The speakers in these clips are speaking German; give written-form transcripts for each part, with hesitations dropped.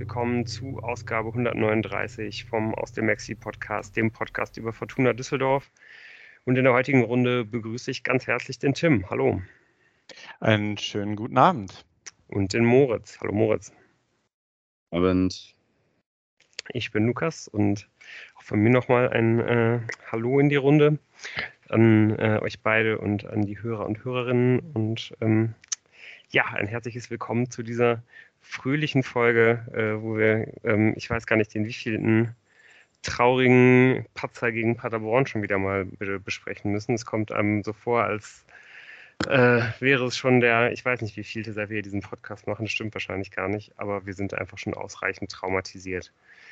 willkommen zu Ausgabe 139 vom Aus dem Maxi Podcast, dem Podcast über Fortuna Düsseldorf. Und in der heutigen Runde begrüße ich ganz herzlich den Tim. Hallo. Einen schönen guten Abend. Und den Moritz. Hallo Moritz. Abend. Ich bin Lukas und auch von mir nochmal ein Hallo in die Runde an euch beide und an die Hörer und Hörerinnen. Und ein herzliches Willkommen zu dieser fröhlichen Folge, wo wir, ich weiß gar nicht, den wievielten traurigen Patzer gegen Paderborn schon wieder mal besprechen müssen. Es kommt einem so vor, als wäre es schon ich weiß nicht, wie vielte, seit wir diesen Podcast machen, das stimmt wahrscheinlich gar nicht, aber wir sind einfach schon ausreichend traumatisiert.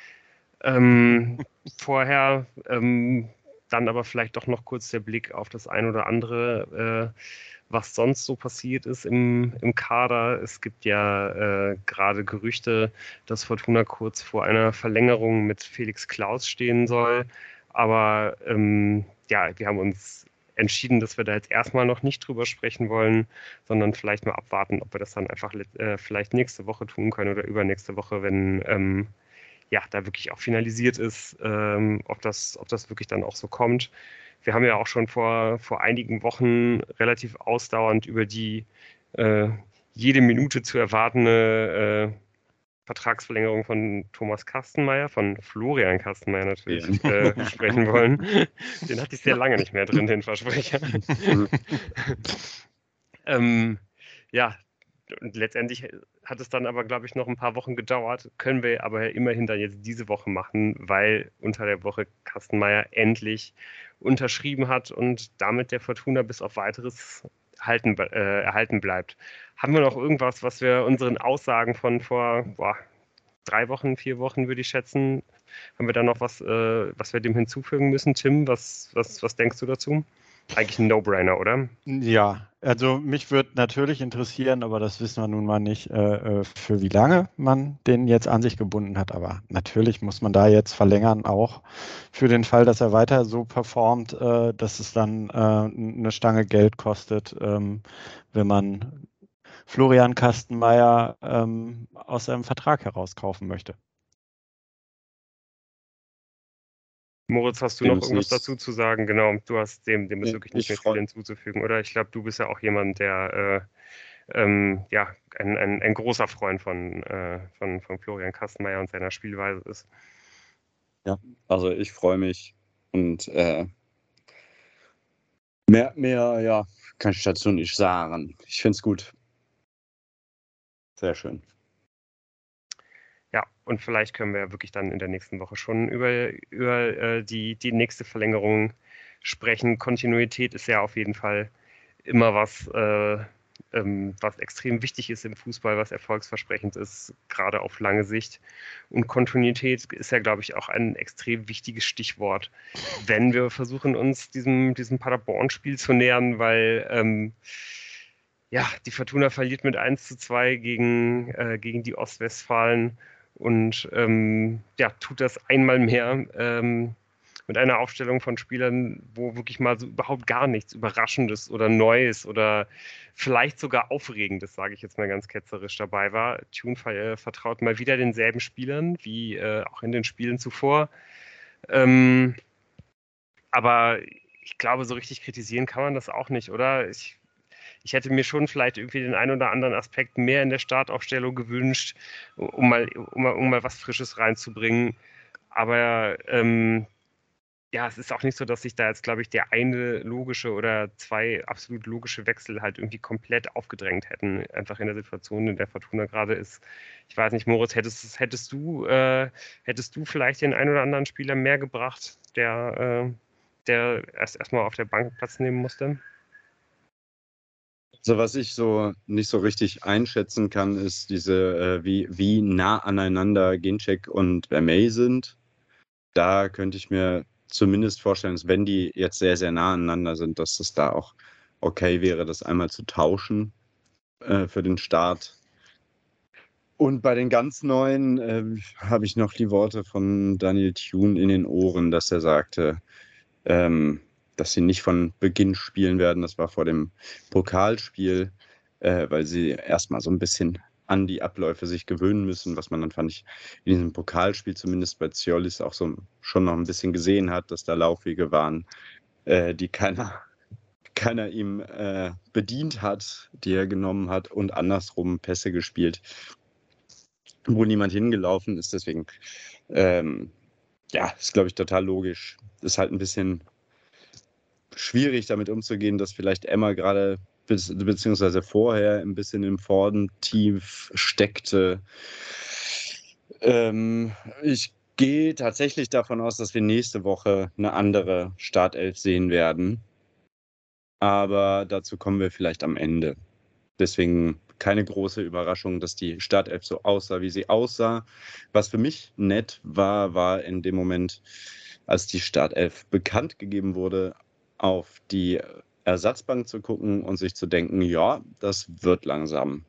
Vorher dann aber vielleicht doch noch kurz der Blick auf das ein oder andere, was sonst so passiert ist im Kader. Es gibt ja gerade Gerüchte, dass Fortuna kurz vor einer Verlängerung mit Felix Klaus stehen soll. Aber wir haben uns entschieden, dass wir da jetzt erstmal noch nicht drüber sprechen wollen, sondern vielleicht mal abwarten, ob wir das dann einfach vielleicht nächste Woche tun können oder übernächste Woche, wenn da wirklich auch finalisiert ist, ob das wirklich dann auch so kommt. Wir haben ja auch schon vor einigen Wochen relativ ausdauernd über die jede Minute zu erwartende Vertragsverlängerung von Thomas Kastenmeier, von Florian Kastenmeier natürlich, sprechen wollen. Den hatte ich sehr lange nicht mehr drin, den Versprecher. Und letztendlich hat es dann aber, glaube ich, noch ein paar Wochen gedauert. Können wir aber immerhin dann jetzt diese Woche machen, weil unter der Woche Kastenmeier endlich unterschrieben hat und damit der Fortuna bis auf Weiteres erhalten bleibt. Haben wir noch irgendwas, was wir unseren Aussagen von vor 3 Wochen, 4 Wochen, würde ich schätzen, haben wir da noch was wir dem hinzufügen müssen? Tim, was denkst du dazu? Eigentlich ein No-Brainer, oder? Ja, also mich würde natürlich interessieren, aber das wissen wir nun mal nicht, für wie lange man den jetzt an sich gebunden hat. Aber natürlich muss man da jetzt verlängern, auch für den Fall, dass er weiter so performt, dass es dann eine Stange Geld kostet, wenn man Florian Kastenmeier aus seinem Vertrag herauskaufen möchte. Moritz, hast du noch irgendwas dazu zu sagen? Genau, du hast dem ist wirklich nicht mehr viel hinzuzufügen, oder? Ich glaube, du bist ja auch jemand, der ein großer Freund von Florian Kastenmeier und seiner Spielweise ist. Ja, also ich freue mich und mehr kann ich dazu nicht sagen. Ich finde es gut. Sehr schön. Ja, und vielleicht können wir ja wirklich dann in der nächsten Woche schon über die nächste Verlängerung sprechen. Kontinuität ist ja auf jeden Fall immer was extrem wichtig ist im Fußball, was erfolgsversprechend ist, gerade auf lange Sicht. Und Kontinuität ist ja, glaube ich, auch ein extrem wichtiges Stichwort, wenn wir versuchen, uns diesem Paderborn-Spiel zu nähern, weil die Fortuna verliert mit 1:2 gegen die Ostwestfalen und tut das einmal mehr mit einer Aufstellung von Spielern, wo wirklich mal so überhaupt gar nichts Überraschendes oder Neues oder vielleicht sogar Aufregendes, sage ich jetzt mal ganz ketzerisch, dabei war. Thun vertraut mal wieder denselben Spielern wie auch in den Spielen zuvor. Aber ich glaube, so richtig kritisieren kann man das auch nicht, oder? Ich hätte mir schon vielleicht irgendwie den einen oder anderen Aspekt mehr in der Startaufstellung gewünscht, um mal was Frisches reinzubringen. Aber es ist auch nicht so, dass sich da jetzt, glaube ich, der eine logische oder 2 absolut logische Wechsel halt irgendwie komplett aufgedrängt hätten, einfach in der Situation, in der Fortuna gerade ist. Ich weiß nicht, Moritz, hättest du vielleicht den einen oder anderen Spieler mehr gebracht, der erstmal auf der Bank Platz nehmen musste? Also was ich so nicht so richtig einschätzen kann, ist diese, wie nah aneinander Ginczek und Vermey sind. Da könnte ich mir zumindest vorstellen, dass wenn die jetzt sehr, sehr nah aneinander sind, dass es da auch okay wäre, das einmal zu tauschen für den Start. Und bei den ganz Neuen habe ich noch die Worte von Daniel Thun in den Ohren, dass er sagte, dass sie nicht von Beginn spielen werden. Das war vor dem Pokalspiel, weil sie erstmal so ein bisschen an die Abläufe sich gewöhnen müssen, was man dann, fand ich, in diesem Pokalspiel zumindest bei Ziolis auch so schon noch ein bisschen gesehen hat, dass da Laufwege waren, die keiner ihm bedient hat, die er genommen hat, und andersrum Pässe gespielt, wo niemand hingelaufen ist. Deswegen, ist, glaube ich, total logisch. Ist halt ein bisschen schwierig, damit umzugehen, dass vielleicht Emma gerade beziehungsweise vorher ein bisschen im Formtief steckte. Ich gehe tatsächlich davon aus, dass wir nächste Woche eine andere Startelf sehen werden. Aber dazu kommen wir vielleicht am Ende. Deswegen keine große Überraschung, dass die Startelf so aussah, wie sie aussah. Was für mich nett war in dem Moment, als die Startelf bekannt gegeben wurde, auf die Ersatzbank zu gucken und sich zu denken, ja, das wird langsam.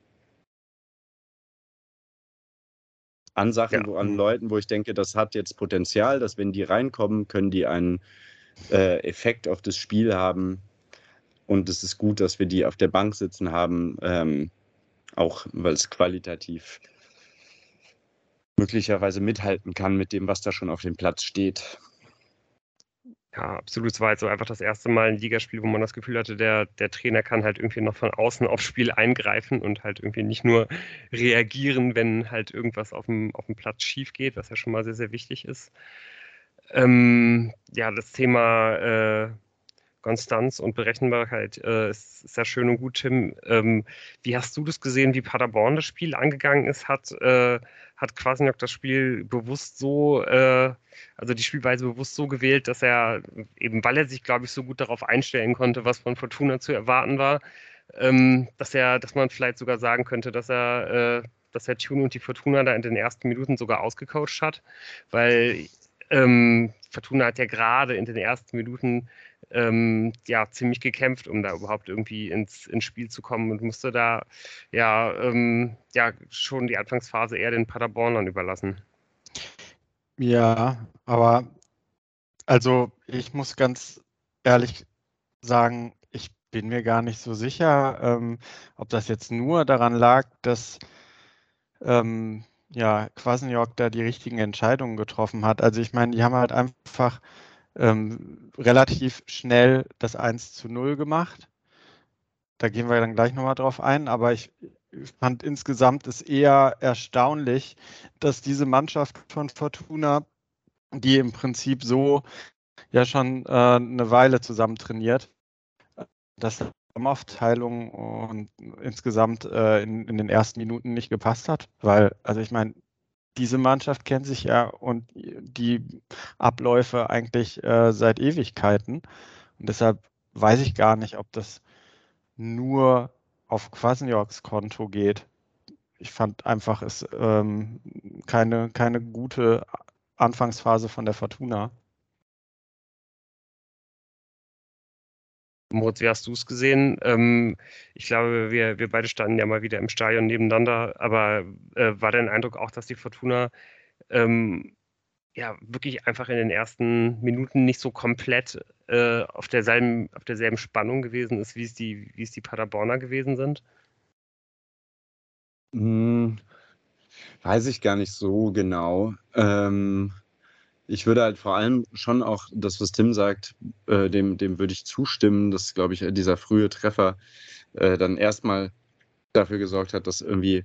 An Sachen, an Leuten, wo ich denke, das hat jetzt Potenzial, dass wenn die reinkommen, können die einen Effekt auf das Spiel haben. Und es ist gut, dass wir die auf der Bank sitzen haben, auch weil es qualitativ möglicherweise mithalten kann mit dem, was da schon auf dem Platz steht. Ja, absolut. Es war halt so einfach das erste Mal ein Ligaspiel, wo man das Gefühl hatte, der Trainer kann halt irgendwie noch von außen aufs Spiel eingreifen und halt irgendwie nicht nur reagieren, wenn halt irgendwas auf dem Platz schief geht, was ja schon mal sehr, sehr wichtig ist. Das Thema Konstanz und Berechenbarkeit ist sehr schön und gut, Tim. Wie hast du das gesehen, wie Paderborn das Spiel angegangen ist? Hat Kwasniok das Spiel bewusst so, also die Spielweise bewusst so gewählt, dass er, eben weil er sich, glaube ich, so gut darauf einstellen konnte, was von Fortuna zu erwarten war, dass man vielleicht sogar sagen könnte, dass er Thun und die Fortuna da in den ersten Minuten sogar ausgecoacht hat, weil Fortuna hat ja gerade in den ersten Minuten ziemlich gekämpft, um da überhaupt irgendwie ins Spiel zu kommen, und musste da schon die Anfangsphase eher den Paderbornern überlassen. Ja, aber also ich muss ganz ehrlich sagen, ich bin mir gar nicht so sicher, ob das jetzt nur daran lag, dass Kwasniok da die richtigen Entscheidungen getroffen hat. Also ich meine, die haben halt einfach relativ schnell das 1:0 gemacht. Da gehen wir dann gleich nochmal drauf ein, aber ich fand insgesamt es eher erstaunlich, dass diese Mannschaft von Fortuna, die im Prinzip so ja schon eine Weile zusammen trainiert, dass die Aufteilung und insgesamt in den ersten Minuten nicht gepasst hat, weil, also ich meine, diese Mannschaft kennt sich ja und die Abläufe eigentlich seit Ewigkeiten, und deshalb weiß ich gar nicht, ob das nur auf Kwasnioks Konto geht. Ich fand einfach, es keine gute Anfangsphase von der Fortuna. Moritz, wie hast du es gesehen? Ich glaube, wir beide standen ja mal wieder im Stadion nebeneinander, aber war dein Eindruck auch, dass die Fortuna wirklich einfach in den ersten Minuten nicht so komplett auf derselben Spannung gewesen ist, wie es die Paderborner gewesen sind? Weiß ich gar nicht so genau. Ich würde halt vor allem schon auch das, was Tim sagt, dem würde ich zustimmen, dass, glaube ich, dieser frühe Treffer dann erstmal dafür gesorgt hat, dass irgendwie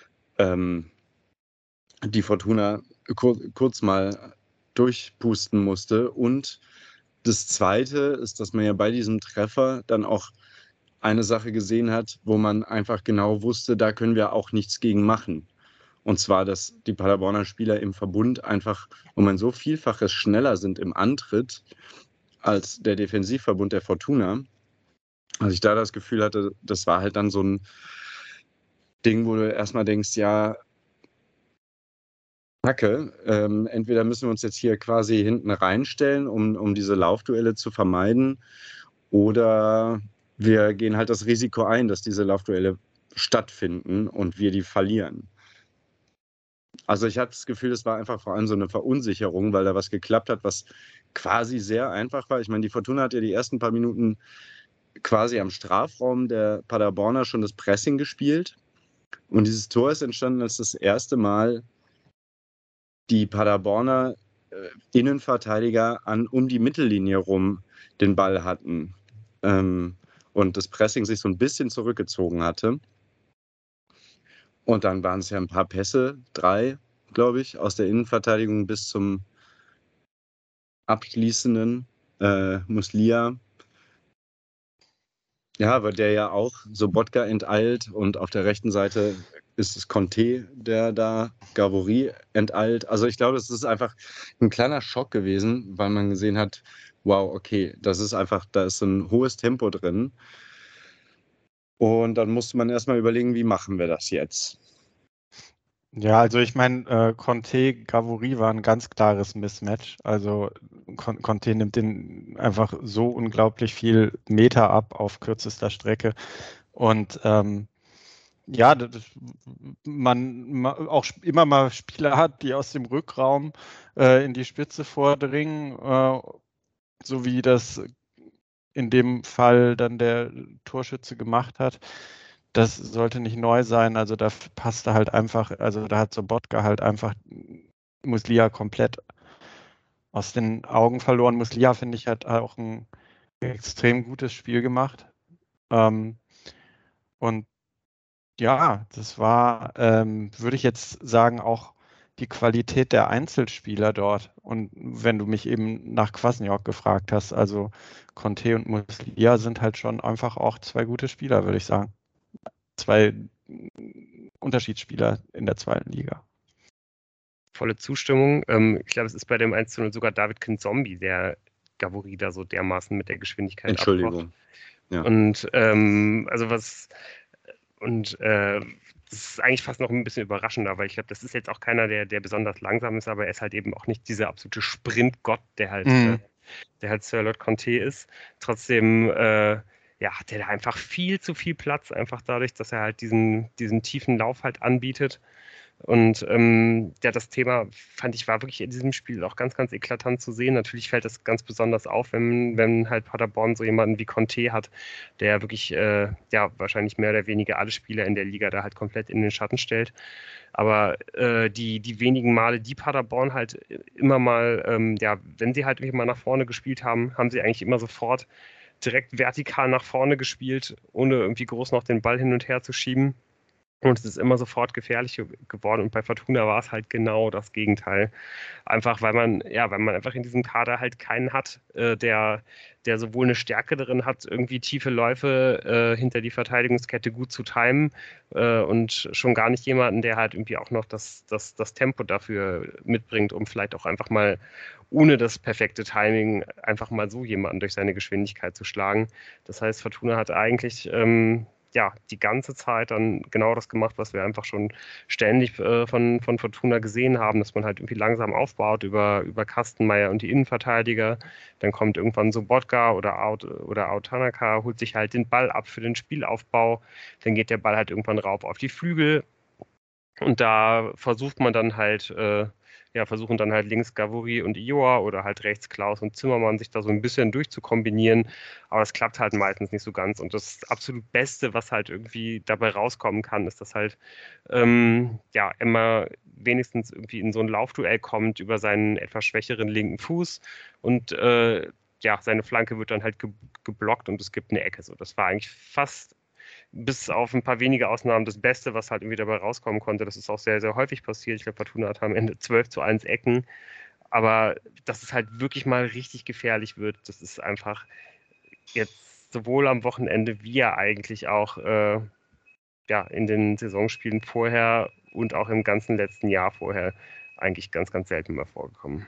die Fortuna kurz mal durchpusten musste. Und das Zweite ist, dass man ja bei diesem Treffer dann auch eine Sache gesehen hat, wo man einfach genau wusste, da können wir auch nichts gegen machen. Und zwar, dass die Paderborner Spieler im Verbund einfach um ein so Vielfaches schneller sind im Antritt als der Defensivverbund der Fortuna. Also ich da das Gefühl hatte, das war halt dann so ein Ding, wo du erstmal denkst, ja, Kacke, entweder müssen wir uns jetzt hier quasi hinten reinstellen, um diese Laufduelle zu vermeiden, oder wir gehen halt das Risiko ein, dass diese Laufduelle stattfinden und wir die verlieren. Also ich hatte das Gefühl, es war einfach vor allem so eine Verunsicherung, weil da was geklappt hat, was quasi sehr einfach war. Ich meine, die Fortuna hat ja die ersten paar Minuten quasi am Strafraum der Paderborner schon das Pressing gespielt. Und dieses Tor ist entstanden, als das erste Mal die Paderborner Innenverteidiger um die Mittellinie rum den Ball hatten und das Pressing sich so ein bisschen zurückgezogen hatte. Und dann waren es ja ein paar Pässe, 3, glaube ich, aus der Innenverteidigung bis zum abschließenden Muslia. Ja, aber der ja auch Sobotka enteilt und auf der rechten Seite ist es Conte, der da Gavory enteilt. Also ich glaube, es ist einfach ein kleiner Schock gewesen, weil man gesehen hat, wow, okay, das ist einfach, da ist so ein hohes Tempo drin. Und dann musste man erstmal überlegen, wie machen wir das jetzt? Ja, also ich meine, Conte, Gavory war ein ganz klares Mismatch. Also Conte nimmt den einfach so unglaublich viel Meter ab auf kürzester Strecke. Und ja, man auch immer mal Spieler hat, die aus dem Rückraum in die Spitze vordringen, so wie das in dem Fall dann der Torschütze gemacht hat. Das sollte nicht neu sein. Also da passte halt einfach, also da hat Sobotka halt einfach Muslia komplett aus den Augen verloren. Muslia, finde ich, hat auch ein extrem gutes Spiel gemacht. Und ja, das war, würde ich jetzt sagen, auch die Qualität der Einzelspieler dort. Und wenn du mich eben nach Kwasniok gefragt hast, also Conte und Muslia sind halt schon einfach auch 2 gute Spieler, würde ich sagen. 2 Unterschiedsspieler in der 2. Liga. Volle Zustimmung. Ich glaube, es ist bei dem 1:0 sogar David Kinzombie, der Gavory da so dermaßen mit der Geschwindigkeit abkocht. Entschuldigung. Ja. Und also das ist eigentlich fast noch ein bisschen überraschender, weil ich glaube, das ist jetzt auch keiner, der besonders langsam ist, aber er ist halt eben auch nicht dieser absolute Sprintgott, der halt Sir Conte ist. Trotzdem ja, hat er da einfach viel zu viel Platz, einfach dadurch, dass er halt diesen tiefen Lauf halt anbietet. Und ja, das Thema fand ich war wirklich in diesem Spiel auch ganz, ganz eklatant zu sehen. Natürlich fällt das ganz besonders auf, wenn halt Paderborn so jemanden wie Conte hat, der wirklich ja wahrscheinlich mehr oder weniger alle Spieler in der Liga da halt komplett in den Schatten stellt. Aber die wenigen Male, die Paderborn halt immer mal, ja, wenn sie halt irgendwie mal nach vorne gespielt haben, haben sie eigentlich immer sofort direkt vertikal nach vorne gespielt, ohne irgendwie groß noch den Ball hin und her zu schieben. Und es ist immer sofort gefährlich geworden. Und bei Fortuna war es halt genau das Gegenteil. Einfach, weil man einfach in diesem Kader halt keinen hat, der sowohl eine Stärke darin hat, irgendwie tiefe Läufe hinter die Verteidigungskette gut zu timen und schon gar nicht jemanden, der halt irgendwie auch noch das Tempo dafür mitbringt, um vielleicht auch einfach mal ohne das perfekte Timing einfach mal so jemanden durch seine Geschwindigkeit zu schlagen. Das heißt, Fortuna hat eigentlich ja, die ganze Zeit dann genau das gemacht, was wir einfach schon ständig von Fortuna gesehen haben, dass man halt irgendwie langsam aufbaut über Kastenmeier und die Innenverteidiger. Dann kommt irgendwann Sobotka oder Tanaka, holt sich halt den Ball ab für den Spielaufbau. Dann geht der Ball halt irgendwann rauf auf die Flügel. Und da versuchen dann halt links Gavory und Ioa oder halt rechts Klaus und Zimmermann sich da so ein bisschen durchzukombinieren. Aber das klappt halt meistens nicht so ganz. Und das absolut Beste, was halt irgendwie dabei rauskommen kann, ist, dass halt ja, Emma wenigstens irgendwie in so ein Laufduell kommt über seinen etwas schwächeren linken Fuß und ja, seine Flanke wird dann halt geblockt und es gibt eine Ecke. So, das war eigentlich fast bis auf ein paar wenige Ausnahmen das Beste, was halt irgendwie dabei rauskommen konnte. Das ist auch sehr, sehr häufig passiert. Ich glaube, Fortuna hat am Ende 12:1 Ecken. Aber dass es halt wirklich mal richtig gefährlich wird, das ist einfach jetzt sowohl am Wochenende wie ja eigentlich auch ja, in den Saisonspielen vorher und auch im ganzen letzten Jahr vorher eigentlich ganz, ganz selten mal vorgekommen.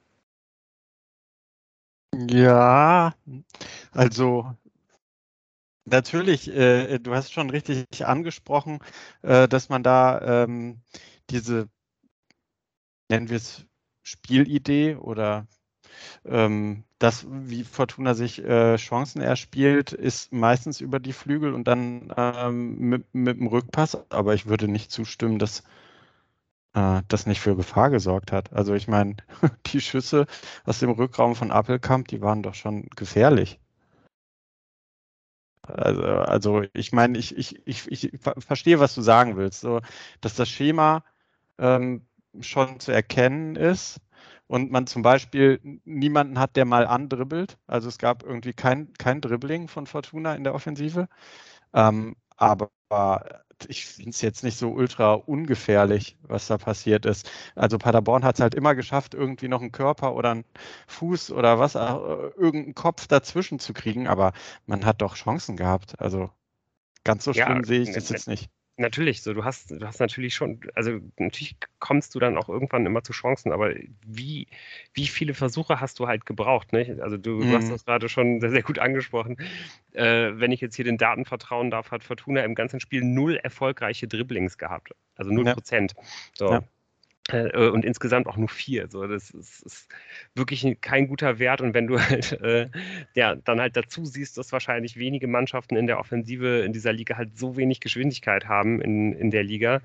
Ja, also natürlich, du hast schon richtig angesprochen, dass man da diese, nennen wir es Spielidee oder das, wie Fortuna sich Chancen erspielt, ist meistens über die Flügel und dann mit dem Rückpass. Aber ich würde nicht zustimmen, dass das nicht für Gefahr gesorgt hat. Also ich meine, die Schüsse aus dem Rückraum von Appelkamp, die waren doch schon gefährlich. Also ich meine, ich verstehe, was du sagen willst, so, dass das Schema schon zu erkennen ist und man zum Beispiel niemanden hat, der mal andribbelt. Also es gab irgendwie kein Dribbling von Fortuna in der Offensive. Aber ich finde es jetzt nicht so ultra ungefährlich, was da passiert ist. Also Paderborn hat es halt immer geschafft, irgendwie noch einen Körper oder einen Fuß oder was, irgendeinen Kopf dazwischen zu kriegen, aber man hat doch Chancen gehabt. Also ganz so Ja, schlimm sehe ich das jetzt nicht. natürlich, so du hast natürlich schon, also natürlich kommst du dann auch irgendwann immer zu Chancen, aber wie viele Versuche hast du halt gebraucht, nicht? Also du hast Mhm. das gerade schon sehr, sehr gut angesprochen. Wenn ich jetzt hier den Daten vertrauen darf, hat Fortuna im ganzen Spiel 0 erfolgreiche Dribblings gehabt. Also null Ja, Prozent. ja. So. Und insgesamt auch nur 4. So, das ist wirklich kein guter Wert. Und wenn du halt ja, dann halt dazu siehst, dass wahrscheinlich wenige Mannschaften in der Offensive in dieser Liga halt so wenig Geschwindigkeit haben in der Liga,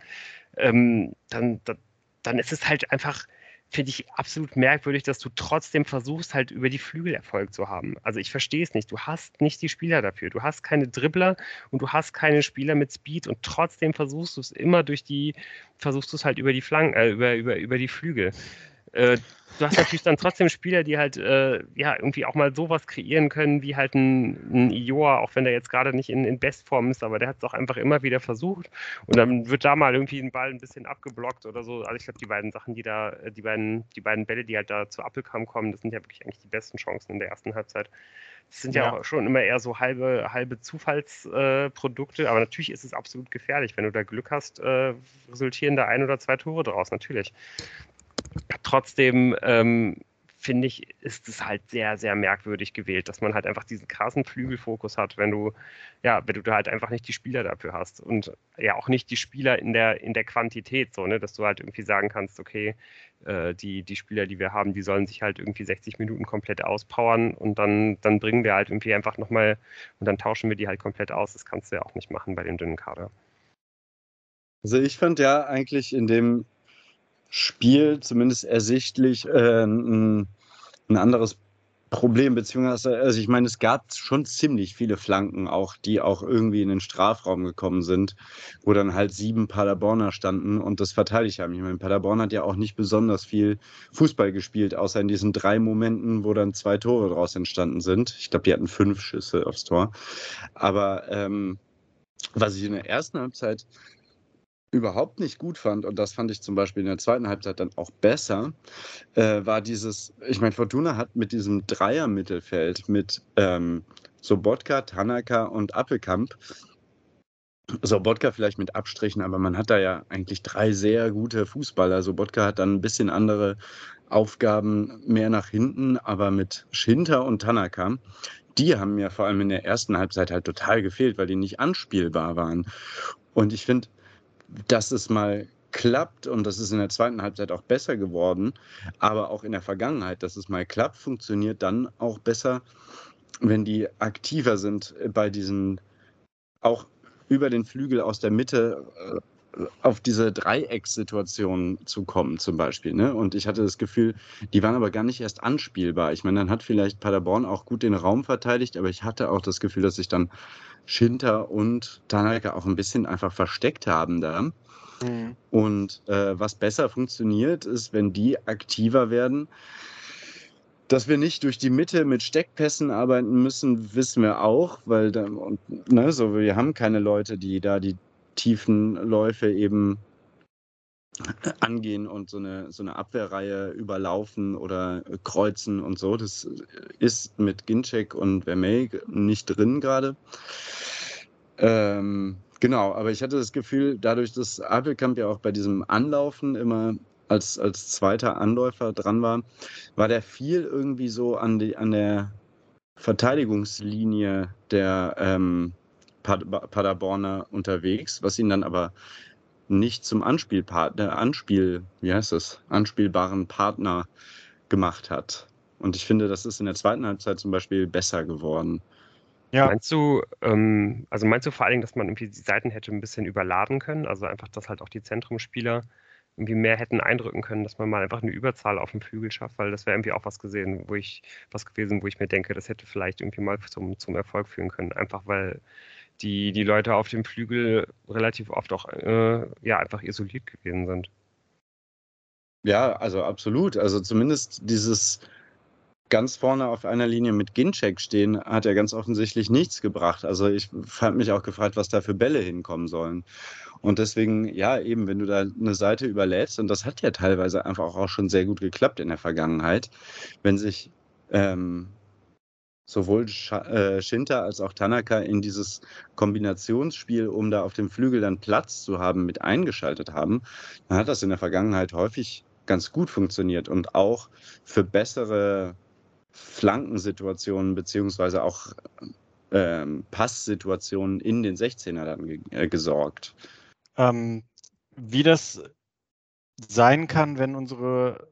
dann ist es halt einfach, finde ich, absolut merkwürdig, dass du trotzdem versuchst, halt über die Flügel Erfolg zu haben. Also ich verstehe es nicht. Du hast nicht die Spieler dafür. Du hast keine Dribbler und du hast keine Spieler mit Speed und trotzdem versuchst du es immer versuchst du es halt über die Flanken, über die Flügel. Du hast natürlich dann trotzdem Spieler, die halt ja irgendwie auch mal sowas kreieren können, wie halt ein Ioa, auch wenn der jetzt gerade nicht in Bestform ist, aber der hat es auch einfach immer wieder versucht. Und dann wird da mal irgendwie ein Ball ein bisschen abgeblockt oder so. Also ich glaube, die beiden Sachen, die beiden Bälle, die halt da zu Appelkamp kommen, das sind ja wirklich eigentlich die besten Chancen in der ersten Halbzeit. Das sind ja Ja. auch schon immer eher so halbe Zufallsprodukte, aber natürlich ist es absolut gefährlich. Wenn du da Glück hast, resultieren da ein oder zwei Tore draus, natürlich. Trotzdem finde ich, ist es halt sehr, sehr merkwürdig gewählt, dass man halt einfach diesen krassen Flügelfokus hat, wenn du da halt einfach nicht die Spieler dafür hast und ja auch nicht die Spieler in der Quantität, so, ne, dass du halt irgendwie sagen kannst, okay, die Spieler, die wir haben, die sollen sich halt irgendwie 60 Minuten komplett auspowern und dann bringen wir halt irgendwie einfach nochmal und dann tauschen wir die halt komplett aus. Das kannst du ja auch nicht machen bei dem dünnen Kader. Also ich fand ja eigentlich in dem Spiel zumindest ersichtlich ein anderes Problem, beziehungsweise, also ich meine, es gab schon ziemlich viele Flanken auch, die auch irgendwie in den Strafraum gekommen sind, wo dann halt 7 Paderborner standen und das verteidigt haben. Ich meine, Paderborn hat ja auch nicht besonders viel Fußball gespielt, außer in diesen 3 Momenten, wo dann 2 Tore draus entstanden sind. Ich glaube, die hatten 5 Schüsse aufs Tor. Aber was ich in der ersten Halbzeit überhaupt nicht gut fand, und das fand ich zum Beispiel in der zweiten Halbzeit dann auch besser, war ich meine, Fortuna hat mit diesem Dreier-Mittelfeld mit Sobotka, Tanaka und Appelkamp, Sobotka vielleicht mit Abstrichen, aber man hat da ja eigentlich 3 sehr gute Fußballer. Sobotka hat dann ein bisschen andere Aufgaben mehr nach hinten, aber mit Schinter und Tanaka, die haben mir vor allem in der ersten Halbzeit halt total gefehlt, weil die nicht anspielbar waren. Und ich finde, dass es mal klappt und das ist in der zweiten Halbzeit auch besser geworden, aber auch in der Vergangenheit, dass es mal klappt, funktioniert dann auch besser, wenn die aktiver sind bei diesen, auch über den Flügel aus der Mitte auf diese Dreieckssituation zu kommen zum Beispiel. Ne? Und ich hatte das Gefühl, die waren aber gar nicht erst anspielbar. Ich meine, dann hat vielleicht Paderborn auch gut den Raum verteidigt, aber ich hatte auch das Gefühl, dass sich dann Schinter und Tanaka auch ein bisschen einfach versteckt haben da. Mhm. Und was besser funktioniert, ist, wenn die aktiver werden. Dass wir nicht durch die Mitte mit Steckpässen arbeiten müssen, wissen wir auch, weil wir haben keine Leute, die da die tiefen Läufe eben angehen und so eine Abwehrreihe überlaufen oder kreuzen und so. Das ist mit Ginczek und Vermey nicht drin gerade. Genau, aber ich hatte das Gefühl, dadurch, dass Appelkamp ja auch bei diesem Anlaufen immer als zweiter Anläufer dran war der viel irgendwie so an der Verteidigungslinie der Paderborner unterwegs, was ihn dann aber nicht zum anspielbaren Partner gemacht hat. Und ich finde, das ist in der zweiten Halbzeit zum Beispiel besser geworden. Ja, Meinst du vor allen Dingen, dass man irgendwie die Seiten hätte ein bisschen überladen können? Also einfach, dass halt auch die Zentrumspieler irgendwie mehr hätten eindrücken können, dass man mal einfach eine Überzahl auf dem Flügel schafft, weil das wäre irgendwie auch was gewesen, wo ich mir denke, das hätte vielleicht irgendwie mal zum Erfolg führen können. Einfach weil die Leute auf dem Flügel relativ oft auch einfach isoliert gewesen sind. Ja, also absolut. Also zumindest dieses ganz vorne auf einer Linie mit Ginczek stehen, hat ja ganz offensichtlich nichts gebracht. Also ich habe mich auch gefragt, was da für Bälle hinkommen sollen. Und deswegen, ja, eben, wenn du da eine Seite überlädst, und das hat ja teilweise einfach auch schon sehr gut geklappt in der Vergangenheit, wenn sich sowohl Shinta als auch Tanaka in dieses Kombinationsspiel, um da auf dem Flügel dann Platz zu haben, mit eingeschaltet haben, dann hat das in der Vergangenheit häufig ganz gut funktioniert und auch für bessere Flankensituationen beziehungsweise auch Passsituationen in den 16er dann gesorgt. Wie das sein kann, wenn unsere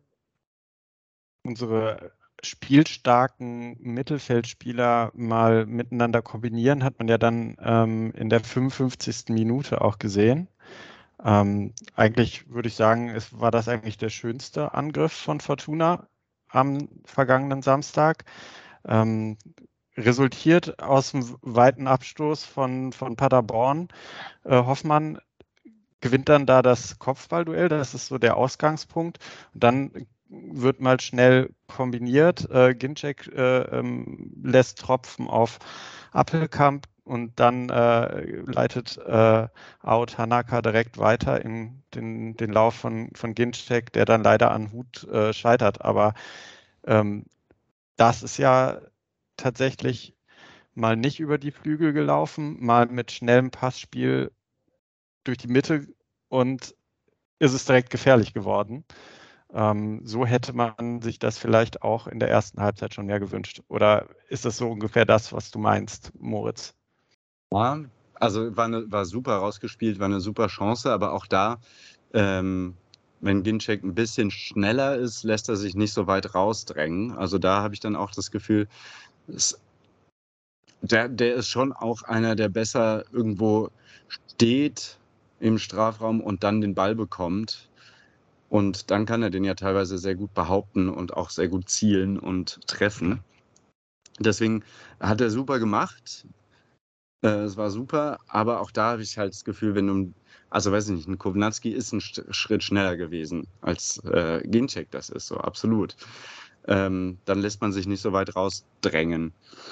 spielstarken Mittelfeldspieler mal miteinander kombinieren, hat man ja dann in der 55. Minute auch gesehen. Eigentlich würde ich sagen, war das eigentlich der schönste Angriff von Fortuna am vergangenen Samstag. Resultiert aus dem weiten Abstoß von Paderborn. Hoffmann gewinnt dann da das Kopfballduell, das ist so der Ausgangspunkt. Und dann wird mal schnell kombiniert. Ginczek lässt Tropfen auf Appelkamp und dann leitet Ao Tanaka direkt weiter in den Lauf von Ginczek, der dann leider an Hut scheitert. Aber das ist ja tatsächlich mal nicht über die Flügel gelaufen, mal mit schnellem Passspiel durch die Mitte und ist es direkt gefährlich geworden. So hätte man sich das vielleicht auch in der ersten Halbzeit schon mehr gewünscht. Oder ist das so ungefähr das, was du meinst, Moritz? Ja, also war super rausgespielt, war eine super Chance, aber auch da, wenn Ginczek ein bisschen schneller ist, lässt er sich nicht so weit rausdrängen. Also da habe ich dann auch das Gefühl, der ist schon auch einer, der besser irgendwo steht im Strafraum und dann den Ball bekommt. Und dann kann er den ja teilweise sehr gut behaupten und auch sehr gut zielen und treffen. Deswegen hat er super gemacht. Es war super, aber auch da habe ich halt das Gefühl, also weiß ich nicht, ein Kownacki ist ein Schritt schneller gewesen als Ginczek das ist, so absolut. Dann lässt man sich nicht so weit rausdrängen.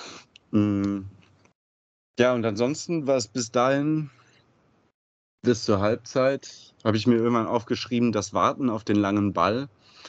Ja, und ansonsten war es bis dahin, bis zur Halbzeit, habe ich mir irgendwann aufgeschrieben, das Warten auf den langen Ball.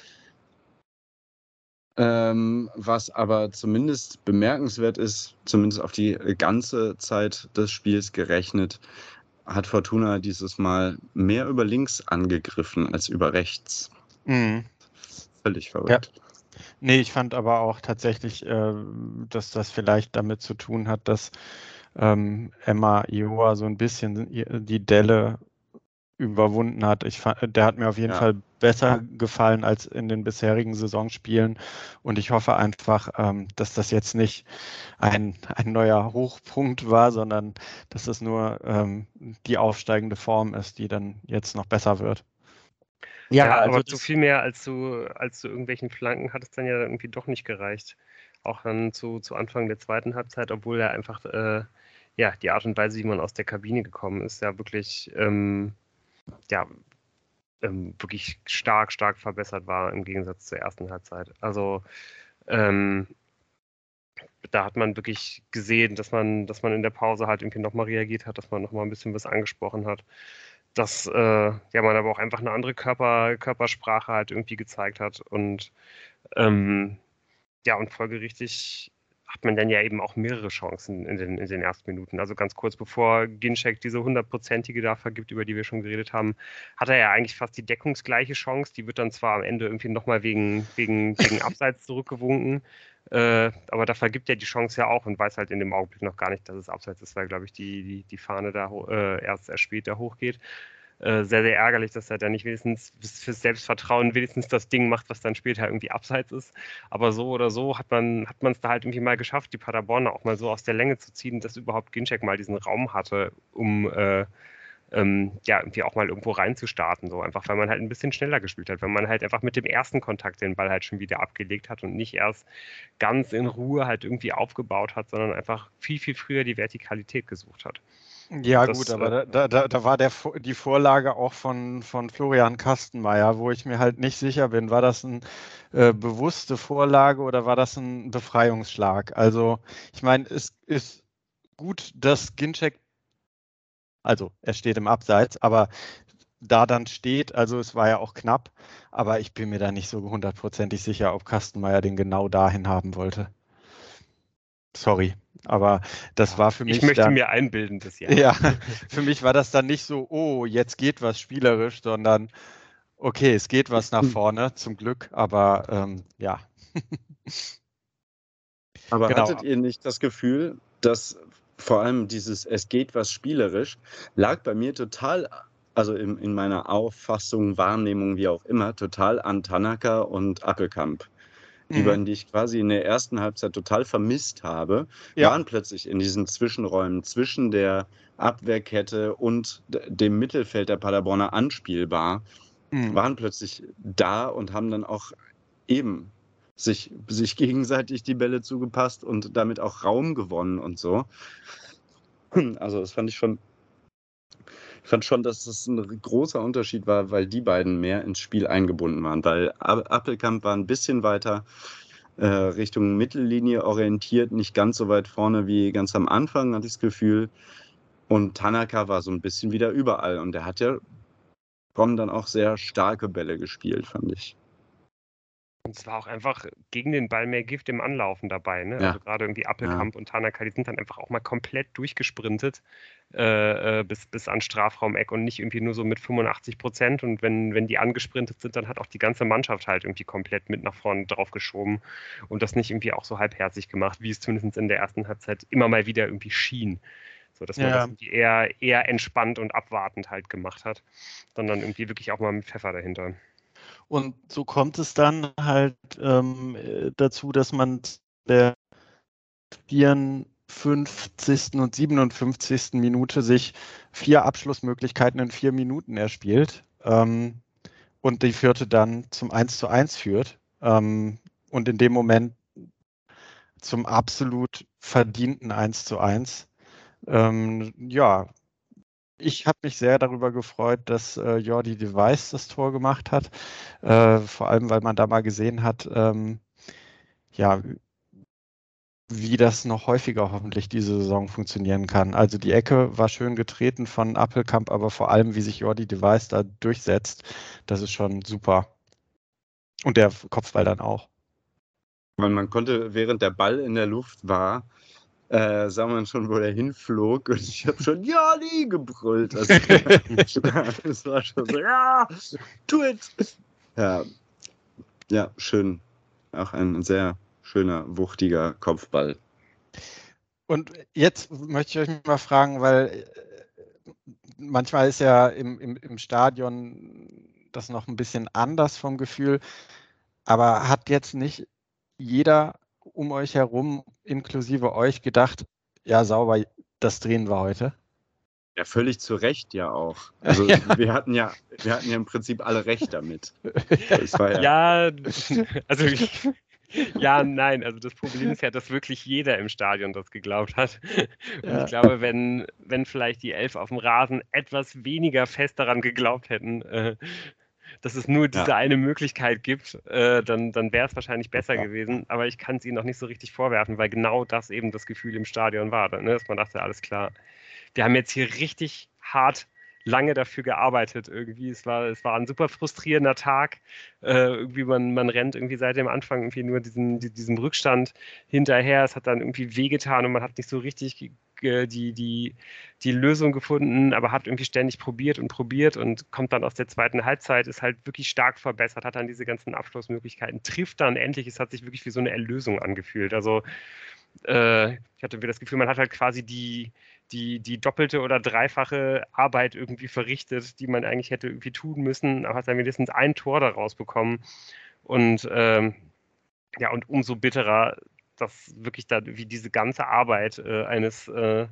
Was aber zumindest bemerkenswert ist, zumindest auf die ganze Zeit des Spiels gerechnet, hat Fortuna dieses Mal mehr über links angegriffen als über rechts. Mhm. Völlig verrückt. Ja. Nee, ich fand aber auch tatsächlich, dass das vielleicht damit zu tun hat, dass Emma Ioa so ein bisschen die Delle überwunden hat. Der hat mir auf jeden Fall besser gefallen als in den bisherigen Saisonspielen. Und ich hoffe einfach, dass das jetzt nicht ein neuer Hochpunkt war, sondern dass es nur die aufsteigende Form ist, die dann jetzt noch besser wird. Ja, also aber zu viel mehr als zu irgendwelchen Flanken hat es dann ja irgendwie doch nicht gereicht. Auch dann zu Anfang der zweiten Halbzeit, obwohl er einfach die Art und Weise, wie man aus der Kabine gekommen ist, ja wirklich wirklich stark verbessert war im Gegensatz zur ersten Halbzeit. Also da hat man wirklich gesehen, dass man in der Pause halt irgendwie nochmal reagiert hat, dass man nochmal ein bisschen was angesprochen hat. Dass man aber auch einfach eine andere Körpersprache halt irgendwie gezeigt hat. Und und folgerichtig hat man dann ja eben auch mehrere Chancen in den ersten Minuten. Also ganz kurz bevor Ginczek diese 100%ige da vergibt, über die wir schon geredet haben, hat er ja eigentlich fast die deckungsgleiche Chance. Die wird dann zwar am Ende irgendwie nochmal wegen Abseits zurückgewunken, aber da vergibt er die Chance ja auch und weiß halt in dem Augenblick noch gar nicht, dass es Abseits ist, weil, glaube ich, die Fahne da erst später hochgeht. Sehr, sehr ärgerlich, dass er da nicht wenigstens fürs Selbstvertrauen wenigstens das Ding macht, was dann später irgendwie Abseits ist. Aber so oder so hat man es da halt irgendwie mal geschafft, die Paderborner auch mal so aus der Länge zu ziehen, dass überhaupt Ginczek mal diesen Raum hatte, um ja, irgendwie auch mal irgendwo reinzustarten, so einfach, weil man halt ein bisschen schneller gespielt hat, weil man halt einfach mit dem ersten Kontakt den Ball halt schon wieder abgelegt hat und nicht erst ganz in Ruhe halt irgendwie aufgebaut hat, sondern einfach viel, viel früher die Vertikalität gesucht hat. Ja, gut, aber da war die Vorlage auch von Florian Kastenmeier, wo ich mir halt nicht sicher bin, war das eine bewusste Vorlage oder war das ein Befreiungsschlag? Also, ich meine, es ist gut, dass Ginczek, also er steht im Abseits, aber da dann steht, also es war ja auch knapp, aber ich bin mir da nicht so hundertprozentig sicher, ob Kastenmeier den genau dahin haben wollte. Sorry, aber das war für mich Ich möchte dann, mir einbilden, dass ja. ja, für mich war das dann nicht so, oh, jetzt geht was spielerisch, sondern okay, es geht was nach vorne, zum Glück, aber ja. Aber Genau. hattet ihr nicht das Gefühl, dass vor allem dieses Es geht was spielerisch lag bei mir total, also in meiner Auffassung, Wahrnehmung, wie auch immer, total an Tanaka und Appelkamp. Die beiden, die ich quasi in der ersten Halbzeit total vermisst habe, Ja. waren plötzlich in diesen Zwischenräumen zwischen der Abwehrkette und dem Mittelfeld der Paderborner anspielbar, waren plötzlich da und haben dann auch eben sich gegenseitig die Bälle zugepasst und damit auch Raum gewonnen und so. Also das fand ich schon, dass das ein großer Unterschied war, weil die beiden mehr ins Spiel eingebunden waren. Weil Appelkamp war ein bisschen weiter Richtung Mittellinie orientiert, nicht ganz so weit vorne wie ganz am Anfang, hatte ich das Gefühl. Und Tanaka war so ein bisschen wieder überall. Und der hat ja schon dann auch sehr starke Bälle gespielt, fand ich. Und es war auch einfach gegen den Ball mehr Gift im Anlaufen dabei. Ne? Ja. Also gerade irgendwie Appelkamp und Tanaka, die sind dann einfach auch mal komplett durchgesprintet bis an Strafraumeck und nicht irgendwie nur so mit 85%. Und wenn die angesprintet sind, dann hat auch die ganze Mannschaft halt irgendwie komplett mit nach vorne drauf geschoben und das nicht irgendwie auch so halbherzig gemacht, wie es zumindest in der ersten Halbzeit immer mal wieder irgendwie schien. So, dass man das irgendwie eher entspannt und abwartend halt gemacht hat, sondern irgendwie wirklich auch mal mit Pfeffer dahinter. Und so kommt es dann halt dazu, dass man der 54. und 57. Minute sich 4 Abschlussmöglichkeiten in 4 Minuten erspielt und die vierte dann zum 1:1 führt und in dem Moment zum absolut verdienten 1:1. Ja, ich habe mich sehr darüber gefreut, dass Jordi de Wijs das Tor gemacht hat. Vor allem, weil man da mal gesehen hat, ja, wie das noch häufiger hoffentlich diese Saison funktionieren kann. Also die Ecke war schön getreten von Appelkamp, aber vor allem, wie sich Jordi de Wijs da durchsetzt, das ist schon super. Und der Kopfball dann auch. Man konnte, während der Ball in der Luft war, sah man schon, wo der hinflog. Und ich habe schon Jordi gebrüllt. Also, das war schon so, ja, do it. Ja, schön. Auch ein sehr schöner, wuchtiger Kopfball. Und jetzt möchte ich euch mal fragen, weil manchmal ist ja im Stadion das noch ein bisschen anders vom Gefühl, aber hat jetzt nicht jeder um euch herum, inklusive euch, gedacht, ja sauber, das drehen wir heute? Ja, völlig zu Recht ja auch. Also wir hatten ja im Prinzip alle recht damit. Das war Ja, also ja, nein, also das Problem ist ja, dass wirklich jeder im Stadion das geglaubt hat. Und ich glaube, wenn vielleicht die 11 auf dem Rasen etwas weniger fest daran geglaubt hätten, dass es nur diese eine Möglichkeit gibt, dann wäre es wahrscheinlich besser gewesen. Aber ich kann es ihnen noch nicht so richtig vorwerfen, weil genau das eben das Gefühl im Stadion war, ne? Dass man dachte, alles klar, wir haben jetzt hier richtig hart lange dafür gearbeitet irgendwie. Es war ein super frustrierender Tag. Irgendwie man rennt irgendwie seit dem Anfang irgendwie nur diesem Rückstand hinterher. Es hat dann irgendwie wehgetan und man hat nicht so richtig die Lösung gefunden, aber hat irgendwie ständig probiert und kommt dann aus der zweiten Halbzeit, ist halt wirklich stark verbessert, hat dann diese ganzen Abschlussmöglichkeiten, trifft dann endlich. Es hat sich wirklich wie so eine Erlösung angefühlt. Also ich hatte das Gefühl, man hat halt quasi die doppelte oder dreifache Arbeit irgendwie verrichtet, die man eigentlich hätte irgendwie tun müssen, aber hat dann mindestens ein Tor daraus bekommen. Und ja, und umso bitterer, dass wirklich da wie diese ganze Arbeit eines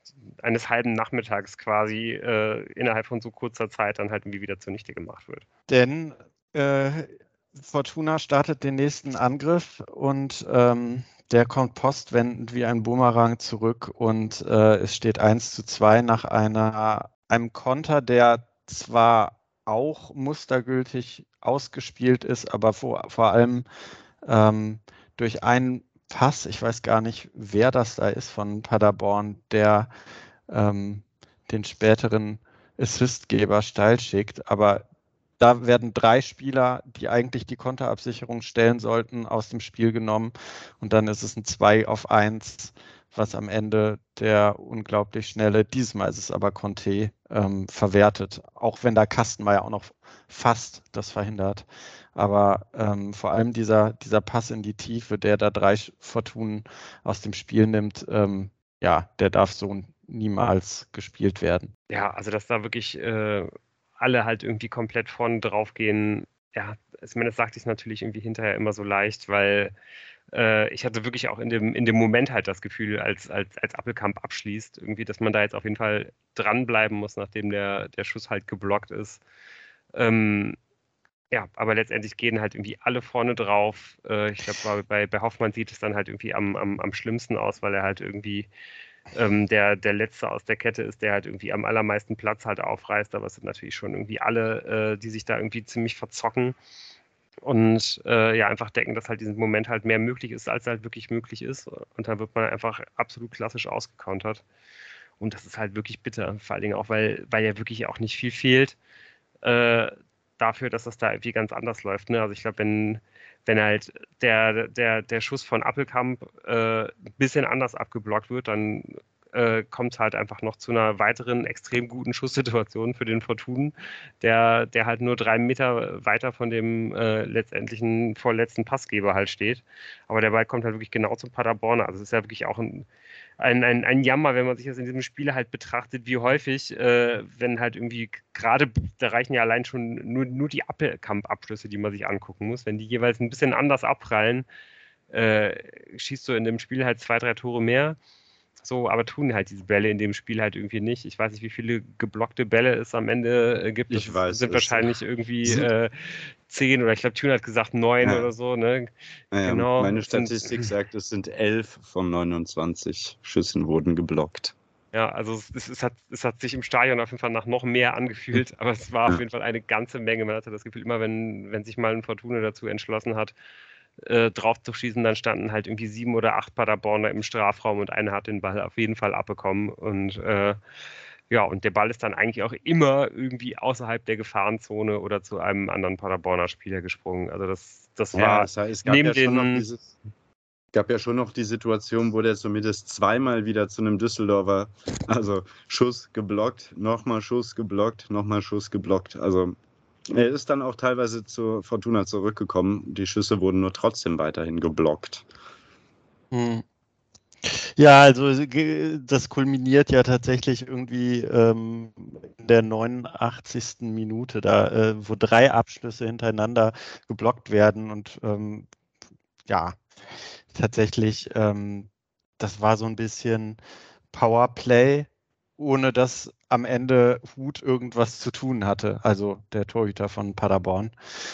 eines halben Nachmittags quasi innerhalb von so kurzer Zeit dann halt irgendwie wieder zunichte gemacht wird. Denn Fortuna startet den nächsten Angriff und der kommt postwendend wie ein Boomerang zurück und es steht 1:2 nach einem Konter, der zwar auch mustergültig ausgespielt ist, aber vor allem durch einen Pass, ich weiß gar nicht, wer das da ist von Paderborn, der den späteren Assistgeber steil schickt, aber da werden 3 Spieler, die eigentlich die Konterabsicherung stellen sollten, aus dem Spiel genommen und dann ist es ein 2:1, was am Ende der unglaublich schnelle, diesmal ist es aber Conte, verwertet, auch wenn da Kastenmeier auch noch fast das verhindert. Aber vor allem dieser Pass in die Tiefe, der da 3 Fortunen aus dem Spiel nimmt, ja, der darf so niemals gespielt werden. Ja, also dass da wirklich alle halt irgendwie komplett vorne drauf gehen. Ja, ich meine, das sagte ich natürlich irgendwie hinterher immer so leicht, weil ich hatte wirklich auch in dem Moment halt das Gefühl, als Appelkamp abschließt, irgendwie, dass man da jetzt auf jeden Fall dranbleiben muss, nachdem der Schuss halt geblockt ist. Ja, aber letztendlich gehen halt irgendwie alle vorne drauf. Ich glaube, bei Hoffmann sieht es dann halt irgendwie am schlimmsten aus, weil er halt irgendwie der Letzte aus der Kette ist, der halt irgendwie am allermeisten Platz halt aufreißt. Aber es sind natürlich schon irgendwie alle, die sich da irgendwie ziemlich verzocken und ja, einfach denken, dass halt diesen Moment halt mehr möglich ist, als halt wirklich möglich ist. Und dann wird man einfach absolut klassisch ausgecountert. Und das ist halt wirklich bitter, vor allen Dingen auch, weil ja wirklich auch nicht viel fehlt dafür, dass das da irgendwie ganz anders läuft. Ne? Also ich glaube, wenn halt der Schuss von Appelkamp ein bisschen anders abgeblockt wird, dann kommt es halt einfach noch zu einer weiteren extrem guten Schusssituation für den Fortun, der halt nur 3 Meter weiter von dem letztendlichen vorletzten Passgeber halt steht. Aber der Ball kommt halt wirklich genau zum Paderborner. Also es ist ja wirklich auch ein Jammer, wenn man sich das in diesem Spiel halt betrachtet, wie häufig, wenn halt irgendwie gerade, da reichen ja allein schon nur die Appelkamp-Abschlüsse, die man sich angucken muss, wenn die jeweils ein bisschen anders abprallen, schießt du in dem Spiel halt 2, 3 Tore mehr. So, aber tun halt diese Bälle in dem Spiel halt irgendwie nicht. Ich weiß nicht, wie viele geblockte Bälle es am Ende gibt. Ich weiß sind es. wahrscheinlich irgendwie 10 oder ich glaube, Tune hat gesagt 9 Ja. oder so. Ne? Naja, Genau. meine Statistik sagt, es sind 11 von 29 Schüssen wurden geblockt. Ja, also es hat sich im Stadion auf jeden Fall nach noch mehr angefühlt, aber es war auf jeden Fall eine ganze Menge. Man hatte das Gefühl, immer wenn sich mal ein Fortuna dazu entschlossen hat, drauf zu schießen, dann standen halt irgendwie 7 oder 8 Paderborner im Strafraum und einer hat den Ball auf jeden Fall abbekommen. Und ja, und der Ball ist dann eigentlich auch immer irgendwie außerhalb der Gefahrenzone oder zu einem anderen Paderborner Spieler gesprungen. Also das war es gab neben ja schon noch den gab ja schon noch die Situation, wo der zumindest zweimal wieder zu einem Düsseldorfer, also Schuss geblockt, nochmal Schuss geblockt, nochmal Schuss geblockt. Also er ist dann auch teilweise zur Fortuna zurückgekommen. Die Schüsse wurden nur trotzdem weiterhin geblockt. Ja, also das kulminiert ja tatsächlich irgendwie in der 89. Minute, da wo 3 Abschlüsse hintereinander geblockt werden und ja, tatsächlich, das war so ein bisschen Powerplay, ohne dass am Ende Huth irgendwas zu tun hatte, also der Torhüter von Paderborn.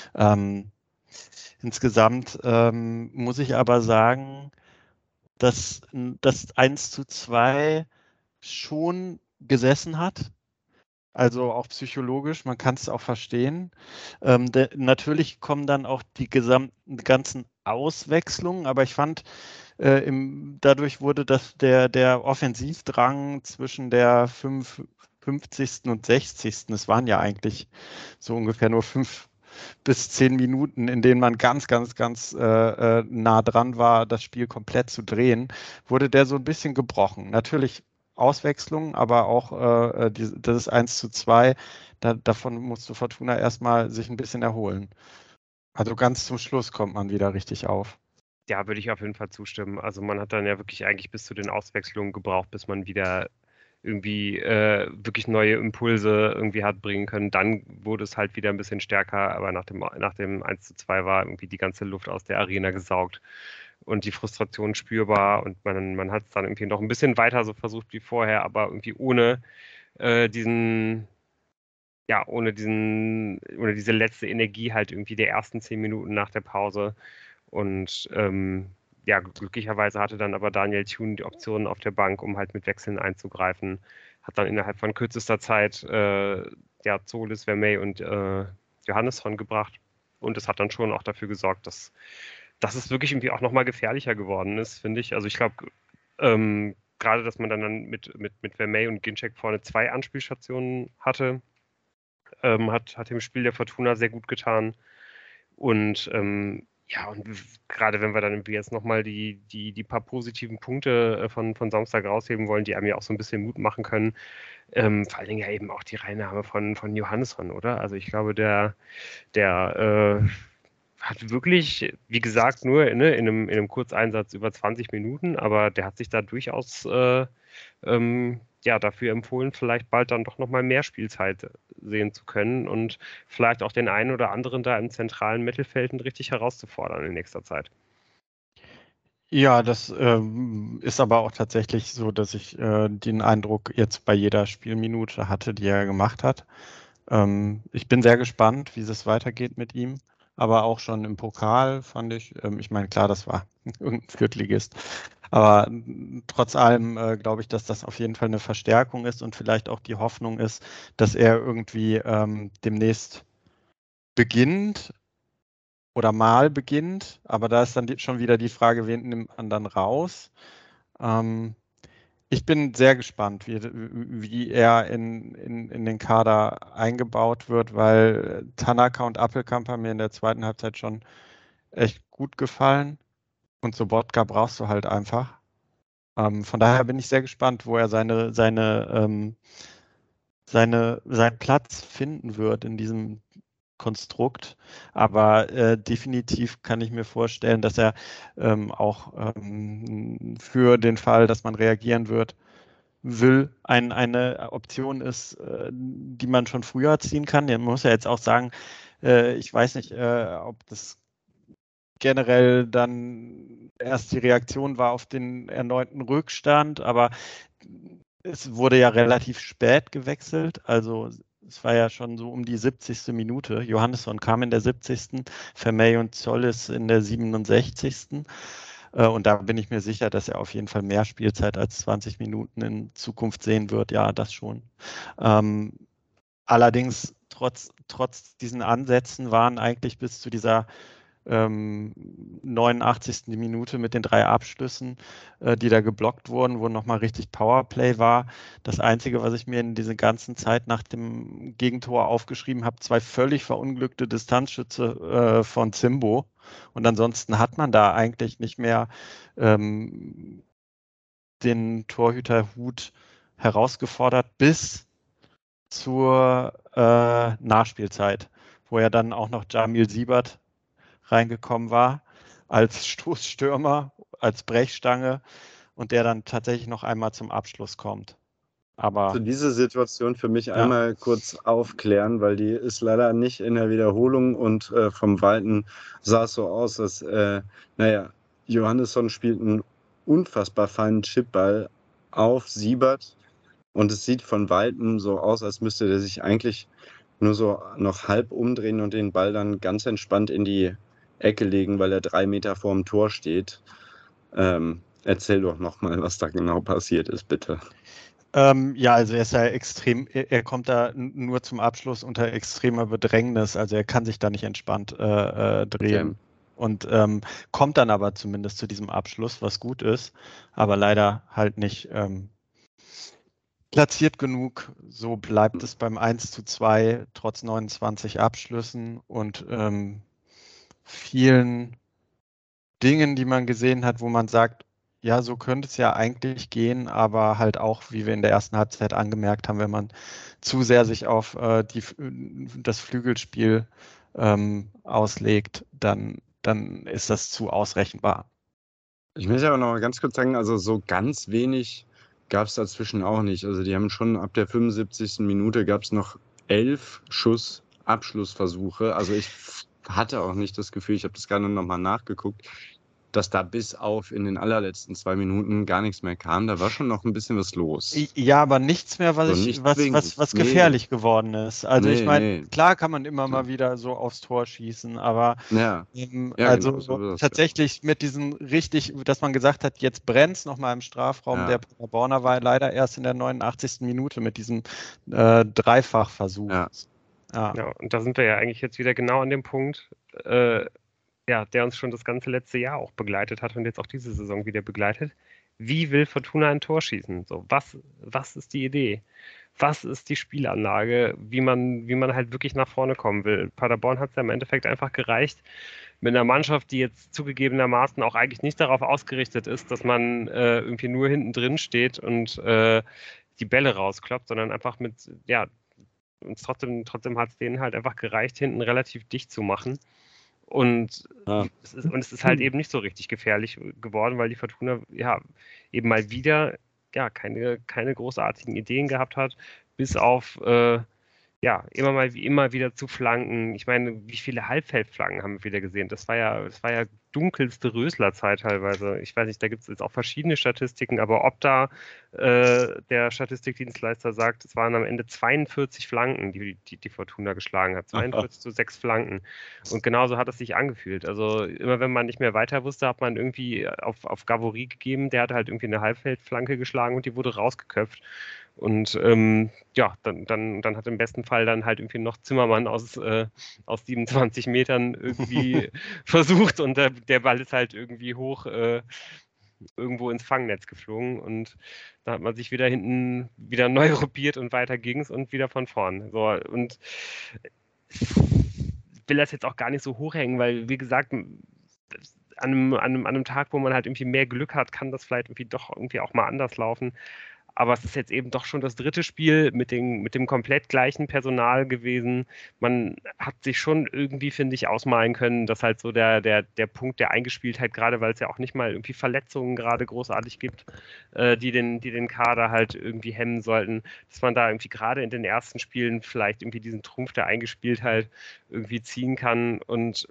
Insgesamt muss ich aber sagen, dass das 1:2 schon gesessen hat. Also auch psychologisch, man kann es auch verstehen. Natürlich kommen dann auch die ganzen Auswechslungen, aber ich fand, dadurch wurde der Offensivdrang zwischen der 50. und 60. Es waren ja eigentlich so ungefähr nur 5 bis 10 Minuten, in denen man ganz nah dran war, das Spiel komplett zu drehen, wurde der so ein bisschen gebrochen. Natürlich Auswechslung, aber auch das 1:2, davon musste Fortuna erstmal sich ein bisschen erholen. Also ganz zum Schluss kommt man wieder richtig auf. Ja, würde ich auf jeden Fall zustimmen. Also man hat dann ja wirklich eigentlich bis zu den Auswechslungen gebraucht, bis man wieder irgendwie wirklich neue Impulse irgendwie hat bringen können. Dann wurde es halt wieder ein bisschen stärker, aber nach dem 1:2 war irgendwie die ganze Luft aus der Arena gesaugt. und die Frustration spürbar und man hat es dann irgendwie noch ein bisschen weiter so versucht wie vorher, aber irgendwie ohne ohne diese letzte Energie halt irgendwie der ersten 10 Minuten nach der Pause. Und ja, glücklicherweise hatte dann aber Daniel Thune die Optionen auf der Bank, um halt mit Wechseln einzugreifen. Hat dann innerhalb von kürzester Zeit ja, Zolis, Vermey und Johannesson gebracht. Und es hat dann schon auch dafür gesorgt, dass es wirklich irgendwie auch nochmal gefährlicher geworden ist, finde ich. Also ich glaube, gerade, dass man dann mit Vermey und Ginczek vorne 2 Anspielstationen hatte, hat dem Spiel der Fortuna sehr gut getan. Und ja, und gerade wenn wir dann irgendwie jetzt nochmal die paar positiven Punkte von Samstag rausheben wollen, die einem ja auch so ein bisschen Mut machen können, vor allen Dingen ja eben auch die Reinnahme von Johannesson, oder? Also ich glaube, der hat wirklich, wie gesagt, nur in einem Kurzeinsatz über 20 Minuten, aber der hat sich da durchaus ja, dafür empfohlen, vielleicht bald dann doch nochmal mehr Spielzeit sehen zu können und vielleicht auch den einen oder anderen da im zentralen Mittelfeld richtig herauszufordern in nächster Zeit. Ja, das ist aber auch tatsächlich so, dass ich den Eindruck jetzt bei jeder Spielminute hatte, die er gemacht hat. Ich bin sehr gespannt, wie es weitergeht mit ihm. Aber auch schon im Pokal fand ich meine, klar, das war irgendein Viertligist. Aber trotz allem glaube ich, dass das auf jeden Fall eine Verstärkung ist und vielleicht auch die Hoffnung ist, dass er irgendwie demnächst beginnt oder mal beginnt. Aber da ist dann schon wieder die Frage, wen nimmt man dann raus? Ich bin sehr gespannt, wie er in den Kader eingebaut wird, weil Tanaka und Appelkamp haben mir in der zweiten Halbzeit schon echt gut gefallen. Und Sobotka brauchst du halt einfach. Von daher bin ich sehr gespannt, wo er seinen Platz finden wird in diesem Konstrukt. Aber definitiv kann ich mir vorstellen, dass er auch für den Fall, dass man reagieren will, eine Option ist, die man schon früher ziehen kann. Man muss ja jetzt auch sagen, ich weiß nicht, ob das generell dann erst die Reaktion war auf den erneuten Rückstand, aber es wurde ja relativ spät gewechselt, also es war ja schon so um die 70. Minute. Johannesson kam in der 70., Vermey und Zollis in der 67. Und da bin ich mir sicher, dass er auf jeden Fall mehr Spielzeit als 20 Minuten in Zukunft sehen wird. Ja, das schon. Allerdings, trotz diesen Ansätzen waren eigentlich bis zu dieser 89. Minute mit den 3 Abschlüssen, die da geblockt wurden, wo nochmal richtig Powerplay war. Das Einzige, was ich mir in dieser ganzen Zeit nach dem Gegentor aufgeschrieben habe, 2 völlig verunglückte Distanzschütze von Zimbo. Und ansonsten hat man da eigentlich nicht mehr den Torhüter Huth herausgefordert bis zur Nachspielzeit, wo ja dann auch noch Jamil Siebert reingekommen war als Stoßstürmer, als Brechstange und der dann tatsächlich noch einmal zum Abschluss kommt. Aber zu dieser Situation für mich einmal kurz aufklären, weil die ist leider nicht in der Wiederholung und vom Weiten sah es so aus, dass, Johannesson spielt einen unfassbar feinen Chipball auf Siebert und es sieht von Weitem so aus, als müsste der sich eigentlich nur so noch halb umdrehen und den Ball dann ganz entspannt in die Ecke legen, weil er 3 Meter vorm Tor steht. Erzähl doch nochmal, was da genau passiert ist, bitte. ja, also er ist ja er kommt da nur zum Abschluss unter extremer Bedrängnis, also er kann sich da nicht entspannt drehen. Okay. Und kommt dann aber zumindest zu diesem Abschluss, was gut ist, aber leider halt nicht platziert genug. So bleibt es beim 1:2 trotz 29 Abschlüssen und vielen Dingen, die man gesehen hat, wo man sagt, ja, so könnte es ja eigentlich gehen, aber halt auch, wie wir in der ersten Halbzeit angemerkt haben, wenn man zu sehr sich auf das Flügelspiel auslegt, dann ist das zu ausrechenbar. Ich möchte aber noch mal ganz kurz sagen, also so ganz wenig gab es dazwischen auch nicht. Also die haben schon ab der 75. Minute gab es noch 11 Abschlussversuche. Also ich hatte auch nicht das Gefühl, ich habe das gerade noch mal nachgeguckt, dass da bis auf in den allerletzten 2 Minuten gar nichts mehr kam. Da war schon noch ein bisschen was los. Ja, aber nichts mehr, So nicht was zwingend. Nee. gefährlich geworden ist. Also ich meine, Nee. klar kann man immer Klar. mal wieder so aufs Tor schießen, aber Ja, also genau, so ist es, tatsächlich mit diesem richtig, dass man gesagt hat, jetzt brennt's nochmal im Strafraum. Ja. Der Paderborner war leider erst in der 89. Minute mit diesem Dreifachversuch. Ja. Ja, und da sind wir ja eigentlich jetzt wieder genau an dem Punkt, der uns schon das ganze letzte Jahr auch begleitet hat und jetzt auch diese Saison wieder begleitet. Wie will Fortuna ein Tor schießen? So, was ist die Idee? Was ist die Spielanlage, wie man halt wirklich nach vorne kommen will? Paderborn hat es ja im Endeffekt einfach gereicht, mit einer Mannschaft, die jetzt zugegebenermaßen auch eigentlich nicht darauf ausgerichtet ist, dass man irgendwie nur hinten drin steht und die Bälle rauskloppt, sondern einfach und trotzdem hat es denen halt einfach gereicht, hinten relativ dicht zu machen. Und Ja. es ist halt eben nicht so richtig gefährlich geworden, weil die Fortuna ja eben mal wieder keine großartigen Ideen gehabt hat, bis auf immer wieder zu Flanken. Ich meine, wie viele Halbfeldflanken haben wir wieder gesehen? Das war ja dunkelste Röslerzeit teilweise. Ich weiß nicht, da gibt es jetzt auch verschiedene Statistiken, aber ob da der Statistikdienstleister sagt, es waren am Ende 42 Flanken, die Fortuna geschlagen hat. 42:6 Flanken. Und genauso hat es sich angefühlt. Also immer wenn man nicht mehr weiter wusste, hat man irgendwie auf Gavory gegeben, der hat halt irgendwie eine Halbfeldflanke geschlagen und die wurde rausgeköpft. Und dann hat im besten Fall dann halt irgendwie noch Zimmermann aus 27 Metern irgendwie versucht und der Ball ist halt irgendwie hoch irgendwo ins Fangnetz geflogen und da hat man sich wieder hinten wieder neu gruppiert und weiter ging's und wieder von vorn. So, und ich will das jetzt auch gar nicht so hochhängen, weil, wie gesagt, an einem Tag, wo man halt irgendwie mehr Glück hat, kann das vielleicht irgendwie doch irgendwie auch mal anders laufen. Aber es ist jetzt eben doch schon das dritte Spiel mit dem komplett gleichen Personal gewesen. Man hat sich schon irgendwie, finde ich, ausmalen können, dass halt so der Punkt der Eingespieltheit, gerade weil es ja auch nicht mal irgendwie Verletzungen gerade großartig gibt, die den Kader halt irgendwie hemmen sollten, dass man da irgendwie gerade in den ersten Spielen vielleicht irgendwie diesen Trumpf der Eingespieltheit irgendwie ziehen kann und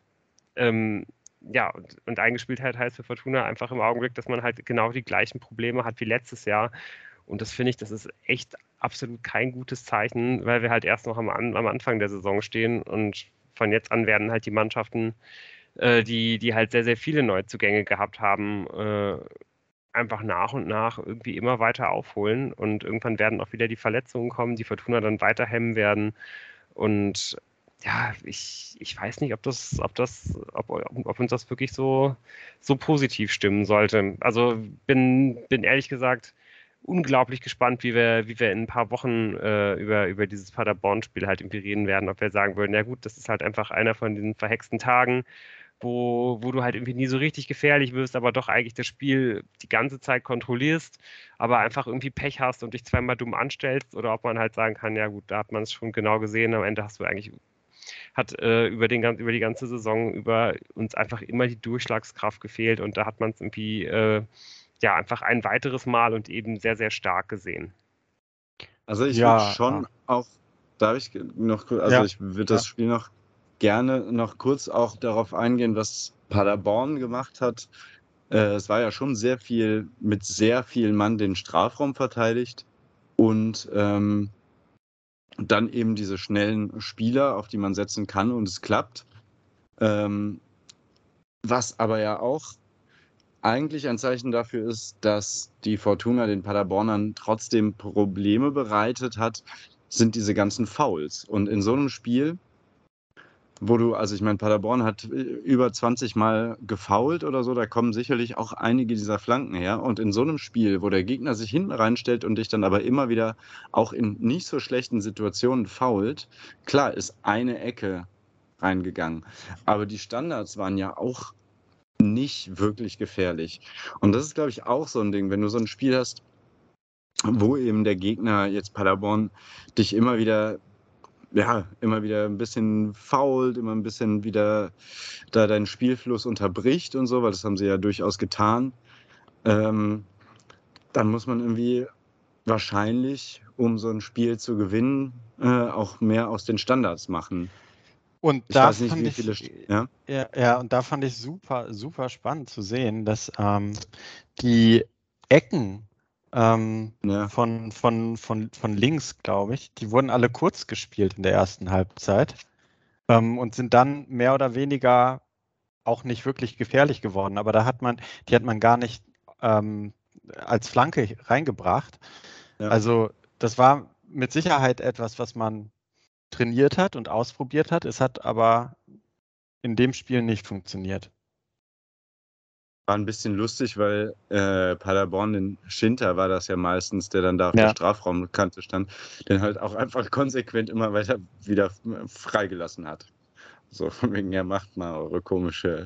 und Eingespieltheit heißt für Fortuna einfach im Augenblick, dass man halt genau die gleichen Probleme hat wie letztes Jahr. Und das finde ich, das ist echt absolut kein gutes Zeichen, weil wir halt erst noch am Anfang der Saison stehen und von jetzt an werden halt die Mannschaften, die halt sehr, sehr viele Neuzugänge gehabt haben, einfach nach und nach irgendwie immer weiter aufholen und irgendwann werden auch wieder die Verletzungen kommen, die Fortuna dann weiter hemmen werden und ja, ich weiß nicht, ob uns das wirklich so positiv stimmen sollte. Also bin ehrlich gesagt unglaublich gespannt, wie wir in ein paar Wochen über dieses Paderborn-Spiel halt irgendwie reden werden, ob wir sagen würden, ja gut, das ist halt einfach einer von diesen verhexten Tagen, wo du halt irgendwie nie so richtig gefährlich wirst, aber doch eigentlich das Spiel die ganze Zeit kontrollierst, aber einfach irgendwie Pech hast und dich zweimal dumm anstellst, oder ob man halt sagen kann, ja gut, da hat man es schon genau gesehen, am Ende hat über die ganze Saison über uns einfach immer die Durchschlagskraft gefehlt und da hat man es irgendwie einfach ein weiteres Mal und eben sehr, sehr stark gesehen. Also ich würde schon auch, ich würde das Spiel noch gerne noch kurz auch darauf eingehen, was Paderborn gemacht hat. Es war ja schon sehr viel, mit sehr vielen Mann den Strafraum verteidigt und dann eben diese schnellen Spieler, auf die man setzen kann und es klappt. Was aber ja auch eigentlich ein Zeichen dafür ist, dass die Fortuna den Paderbornern trotzdem Probleme bereitet hat, sind diese ganzen Fouls. Und in so einem Spiel, ich meine, Paderborn hat über 20 Mal gefoult oder so, da kommen sicherlich auch einige dieser Flanken her. Und in so einem Spiel, wo der Gegner sich hinten reinstellt und dich dann aber immer wieder auch in nicht so schlechten Situationen foult, klar, ist eine Ecke reingegangen. Aber die Standards waren ja auch nicht wirklich gefährlich. Und das ist, glaube ich, auch so ein Ding, wenn du so ein Spiel hast, wo eben der Gegner, jetzt Paderborn, dich immer wieder ein bisschen foult, immer ein bisschen wieder da deinen Spielfluss unterbricht und so, weil das haben sie ja durchaus getan. Dann muss man irgendwie wahrscheinlich, um so ein Spiel zu gewinnen, auch mehr aus den Standards machen. Und Ich da weiß nicht, fand wie ich, viele. Ja? ja, und da fand ich super, super spannend zu sehen, dass die Ecken Ja. von links, glaube ich, die wurden alle kurz gespielt in der ersten Halbzeit und sind dann mehr oder weniger auch nicht wirklich gefährlich geworden. Aber die hat man gar nicht als Flanke reingebracht. Ja. Also das war mit Sicherheit etwas, was man trainiert hat und ausprobiert hat. Es hat aber in dem Spiel nicht funktioniert. War ein bisschen lustig, weil Paderborn, den Schinter war das ja meistens, der dann da auf der Ja. Strafraumkante stand, den halt auch einfach konsequent immer weiter wieder freigelassen hat. So von wegen, ja, macht mal eure komische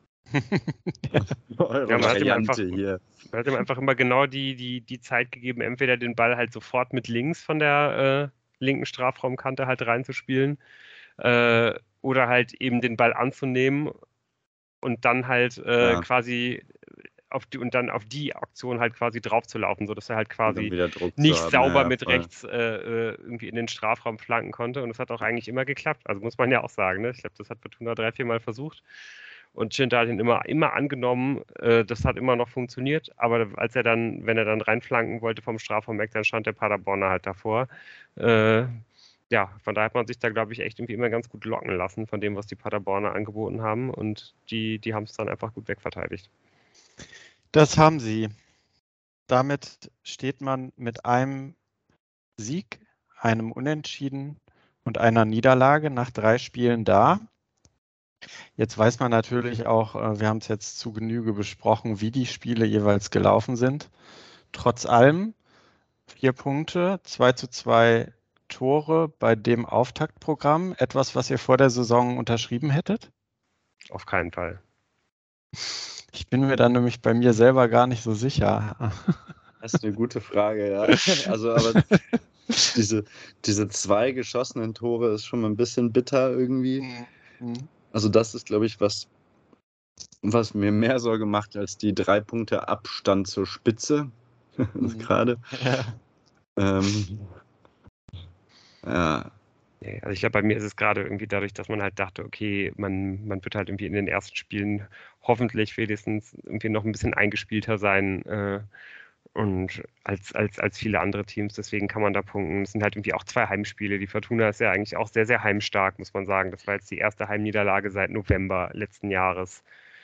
eure Ja, Variante hier. man hat ihm einfach immer genau die Zeit gegeben, entweder den Ball halt sofort mit links von der linken Strafraumkante halt reinzuspielen oder halt eben den Ball anzunehmen und dann halt Ja. quasi auf die Aktion halt quasi draufzulaufen, sodass er halt Und dann quasi wieder Druck zu nicht haben. sauber Ja, mit voll. rechts irgendwie in den Strafraum flanken konnte. Und das hat auch eigentlich immer geklappt. Also muss man ja auch sagen. Ne? Ich glaube, das hat Fortuna 3-4 Mal versucht. Und Schinter hat ihn immer angenommen. Das hat immer noch funktioniert. Aber wenn er dann reinflanken wollte vom Strafraum weg, dann stand der Paderborner halt davor. Ja, von daher hat man sich da, glaube ich, echt irgendwie immer ganz gut locken lassen von dem, was die Paderborner angeboten haben. Und die haben es dann einfach gut wegverteidigt. Das haben sie. Damit steht man mit einem Sieg, einem Unentschieden und einer Niederlage nach 3 Spielen da. Jetzt weiß man natürlich auch, wir haben es jetzt zu Genüge besprochen, wie die Spiele jeweils gelaufen sind. Trotz allem 4 Punkte, 2:2 Tore bei dem Auftaktprogramm. Etwas, was ihr vor der Saison unterschrieben hättet? Auf keinen Fall. Ich bin mir da nämlich bei mir selber gar nicht so sicher. Das ist eine gute Frage, ja. Also, aber diese 2 geschossenen Tore ist schon mal ein bisschen bitter irgendwie. Also das ist, glaube ich, was mir mehr Sorge macht als die 3 Punkte Abstand zur Spitze. Gerade. Ja. Ja. Nee, also ich glaube, bei mir ist es gerade irgendwie dadurch, dass man halt dachte, okay, man wird halt irgendwie in den ersten Spielen hoffentlich wenigstens irgendwie noch ein bisschen eingespielter sein und als viele andere Teams. Deswegen kann man da punkten. Es sind halt irgendwie auch 2 Heimspiele. Die Fortuna ist ja eigentlich auch sehr, sehr heimstark, muss man sagen. Das war jetzt die erste Heimniederlage seit November letzten Jahres.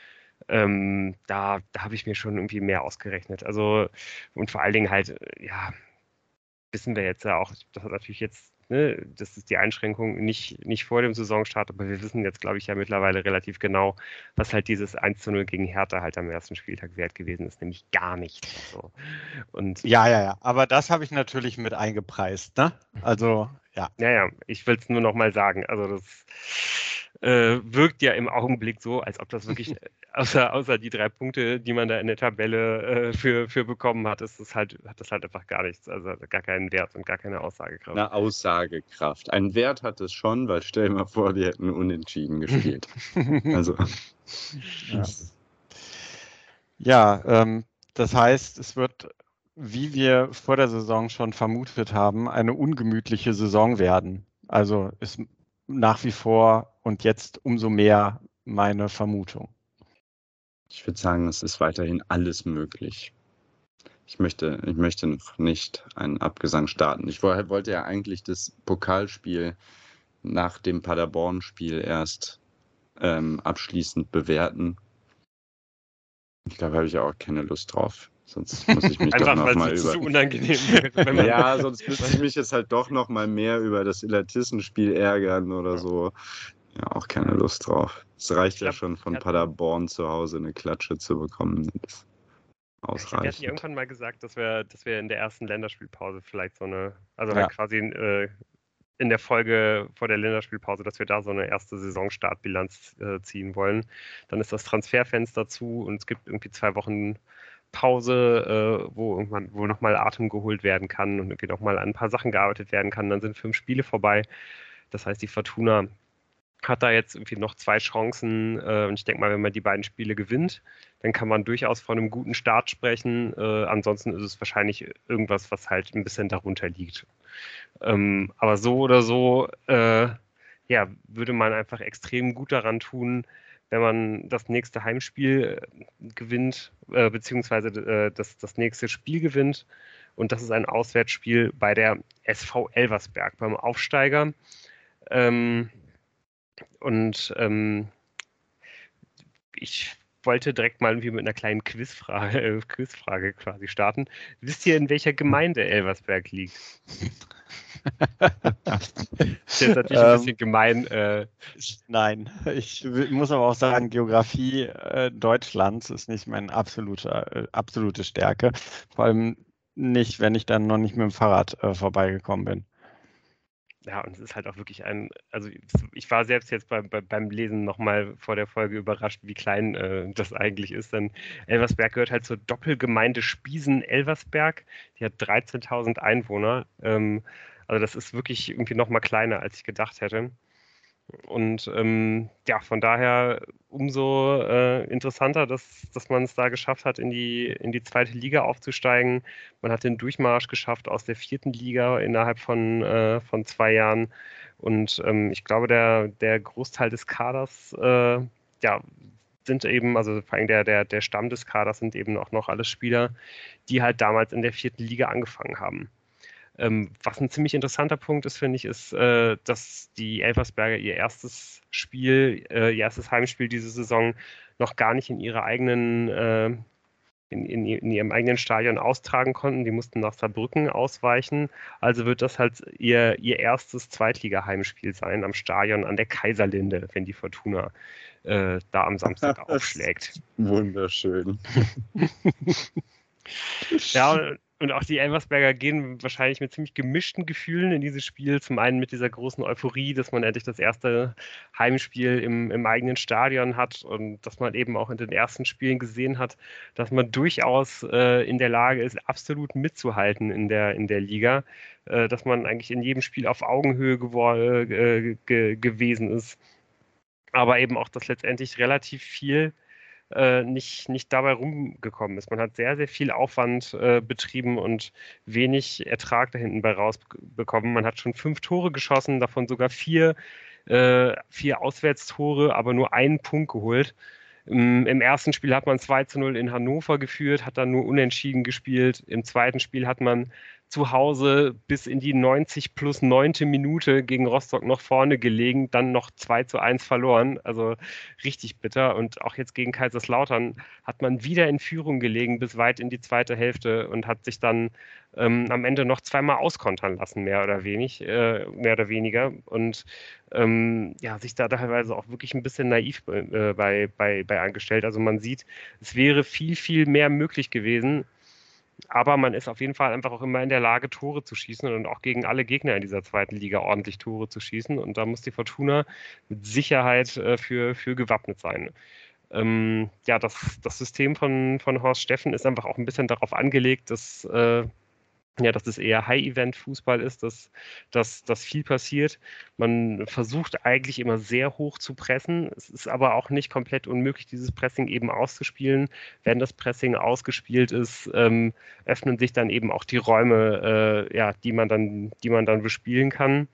Da habe ich mir schon irgendwie mehr ausgerechnet. Also, und vor allen Dingen halt, ja, wissen wir jetzt ja auch, das hat natürlich jetzt, ne, das ist die Einschränkung nicht vor dem Saisonstart, aber wir wissen jetzt, glaube ich, ja mittlerweile relativ genau, was halt dieses 1:0 gegen Hertha halt am ersten Spieltag wert gewesen ist, nämlich gar nichts. So. Und Ja. Aber das habe ich natürlich mit eingepreist, ne? Also, ja. ja, ich will es nur noch mal sagen. Also das wirkt ja im Augenblick so, als ob das wirklich, außer die 3 Punkte, die man da in der Tabelle für bekommen hat, hat das halt einfach gar nichts. Also gar keinen Wert und gar keine Aussagekraft. Eine Aussagekraft. Einen Wert hat es schon, weil stell dir mal vor, die hätten unentschieden gespielt. Also. Ja, das heißt, es wird, wie wir vor der Saison schon vermutet haben, eine ungemütliche Saison werden. Also ist nach wie vor und jetzt umso mehr meine Vermutung. Ich würde sagen, es ist weiterhin alles möglich. Ich möchte noch nicht einen Abgesang starten. Ich wollte ja eigentlich das Pokalspiel nach dem Paderborn-Spiel erst abschließend bewerten. Ich glaube, habe ich auch keine Lust drauf. Sonst muss ich mich doch noch mal es zu unangenehm wird. Ja, sonst müsste ich mich jetzt halt doch noch mal mehr über das Illertissen-Spiel ärgern oder so. Ja, auch keine Lust drauf. Es reicht ja schon von Paderborn zu Hause eine Klatsche zu bekommen. Das Ich glaube, wir hatten ja irgendwann mal gesagt, dass wir in der ersten Länderspielpause vielleicht so eine, also halt quasi in der Folge vor der Länderspielpause, dass wir da so eine erste Saisonstartbilanz ziehen wollen. Dann ist das Transferfenster zu und es gibt irgendwie 2 Wochen Pause, wo nochmal Atem geholt werden kann und irgendwie nochmal an ein paar Sachen gearbeitet werden kann. Dann sind 5 Spiele vorbei. Das heißt, die Fortuna hat da jetzt irgendwie noch 2 Chancen und ich denke mal, wenn man die beiden Spiele gewinnt, dann kann man durchaus von einem guten Start sprechen. Ansonsten ist es wahrscheinlich irgendwas, was halt ein bisschen darunter liegt. Aber so oder so ja, würde man einfach extrem gut daran tun, wenn man das nächste Heimspiel gewinnt, beziehungsweise das nächste Spiel gewinnt. Und das ist ein Auswärtsspiel bei der SV Elversberg, beim Aufsteiger. Ähm, und ich wollte direkt mal irgendwie mit einer kleinen Quizfrage quasi starten. Wisst ihr, in welcher Gemeinde Elversberg liegt? Ist jetzt natürlich ein bisschen gemein. Nein, ich muss aber auch sagen, Geografie Deutschlands ist nicht meine absolute Stärke. Vor allem nicht, wenn ich dann noch nicht mit dem Fahrrad vorbeigekommen bin. Ja, und es ist halt auch wirklich also ich war selbst jetzt beim Lesen nochmal vor der Folge überrascht, wie klein das eigentlich ist. Denn Elversberg gehört halt zur Doppelgemeinde Spiesen-Elversberg. Die hat 13.000 Einwohner. Also das ist wirklich irgendwie nochmal kleiner, als ich gedacht hätte. Und ja, von daher umso interessanter, dass man es da geschafft hat, in die zweite Liga aufzusteigen. Man hat den Durchmarsch geschafft aus der 4. Liga innerhalb von 2 Jahren. Und ich glaube, der Großteil des Kaders, ja, sind eben, also vor allem der Stamm des Kaders sind eben auch noch alles Spieler, die halt damals in der 4. Liga angefangen haben. Was ein ziemlich interessanter Punkt ist, finde ich, ist, dass die Elversberger ihr erstes Heimspiel diese Saison noch gar nicht in ihrem eigenen Stadion austragen konnten. Die mussten nach Saarbrücken ausweichen. Also wird das halt ihr erstes Zweitliga-Heimspiel sein am Stadion an der Kaiserlinde, wenn die Fortuna da am Samstag aufschlägt. Wunderschön. Ja, und auch die Elversberger gehen wahrscheinlich mit ziemlich gemischten Gefühlen in dieses Spiel. Zum einen mit dieser großen Euphorie, dass man endlich das erste Heimspiel im eigenen Stadion hat und dass man eben auch in den ersten Spielen gesehen hat, dass man durchaus in der Lage ist, absolut mitzuhalten in der Liga. Dass man eigentlich in jedem Spiel auf Augenhöhe gewesen ist. Aber eben auch, dass letztendlich relativ viel nicht dabei rumgekommen ist. Man hat sehr, sehr viel Aufwand betrieben und wenig Ertrag da hinten bei rausbekommen. Man hat schon 5 Tore geschossen, davon sogar 4 Auswärtstore, aber nur einen Punkt geholt. Im ersten Spiel hat man 2:0 in Hannover geführt, hat dann nur unentschieden gespielt. Im zweiten Spiel hat man zu Hause bis in die 90 plus 9. Minute gegen Rostock noch vorne gelegen, dann noch 2:1 verloren. Also richtig bitter. Und auch jetzt gegen Kaiserslautern hat man wieder in Führung gelegen bis weit in die zweite Hälfte und hat sich dann am Ende noch zweimal auskontern lassen, mehr oder weniger. Und ja, sich da teilweise auch wirklich ein bisschen naiv bei angestellt. Also man sieht, es wäre viel, viel mehr möglich gewesen. Aber man ist auf jeden Fall einfach auch immer in der Lage, Tore zu schießen und auch gegen alle Gegner in dieser zweiten Liga ordentlich Tore zu schießen. Und da muss die Fortuna mit Sicherheit für gewappnet sein. Ja, das System von Horst Steffen ist einfach auch ein bisschen darauf angelegt, dass es eher High-Event-Fußball ist, dass viel passiert. Man versucht eigentlich immer sehr hoch zu pressen. Es ist aber auch nicht komplett unmöglich, dieses Pressing eben auszuspielen. Wenn das Pressing ausgespielt ist, öffnen sich dann eben auch die Räume, die man dann bespielen kann.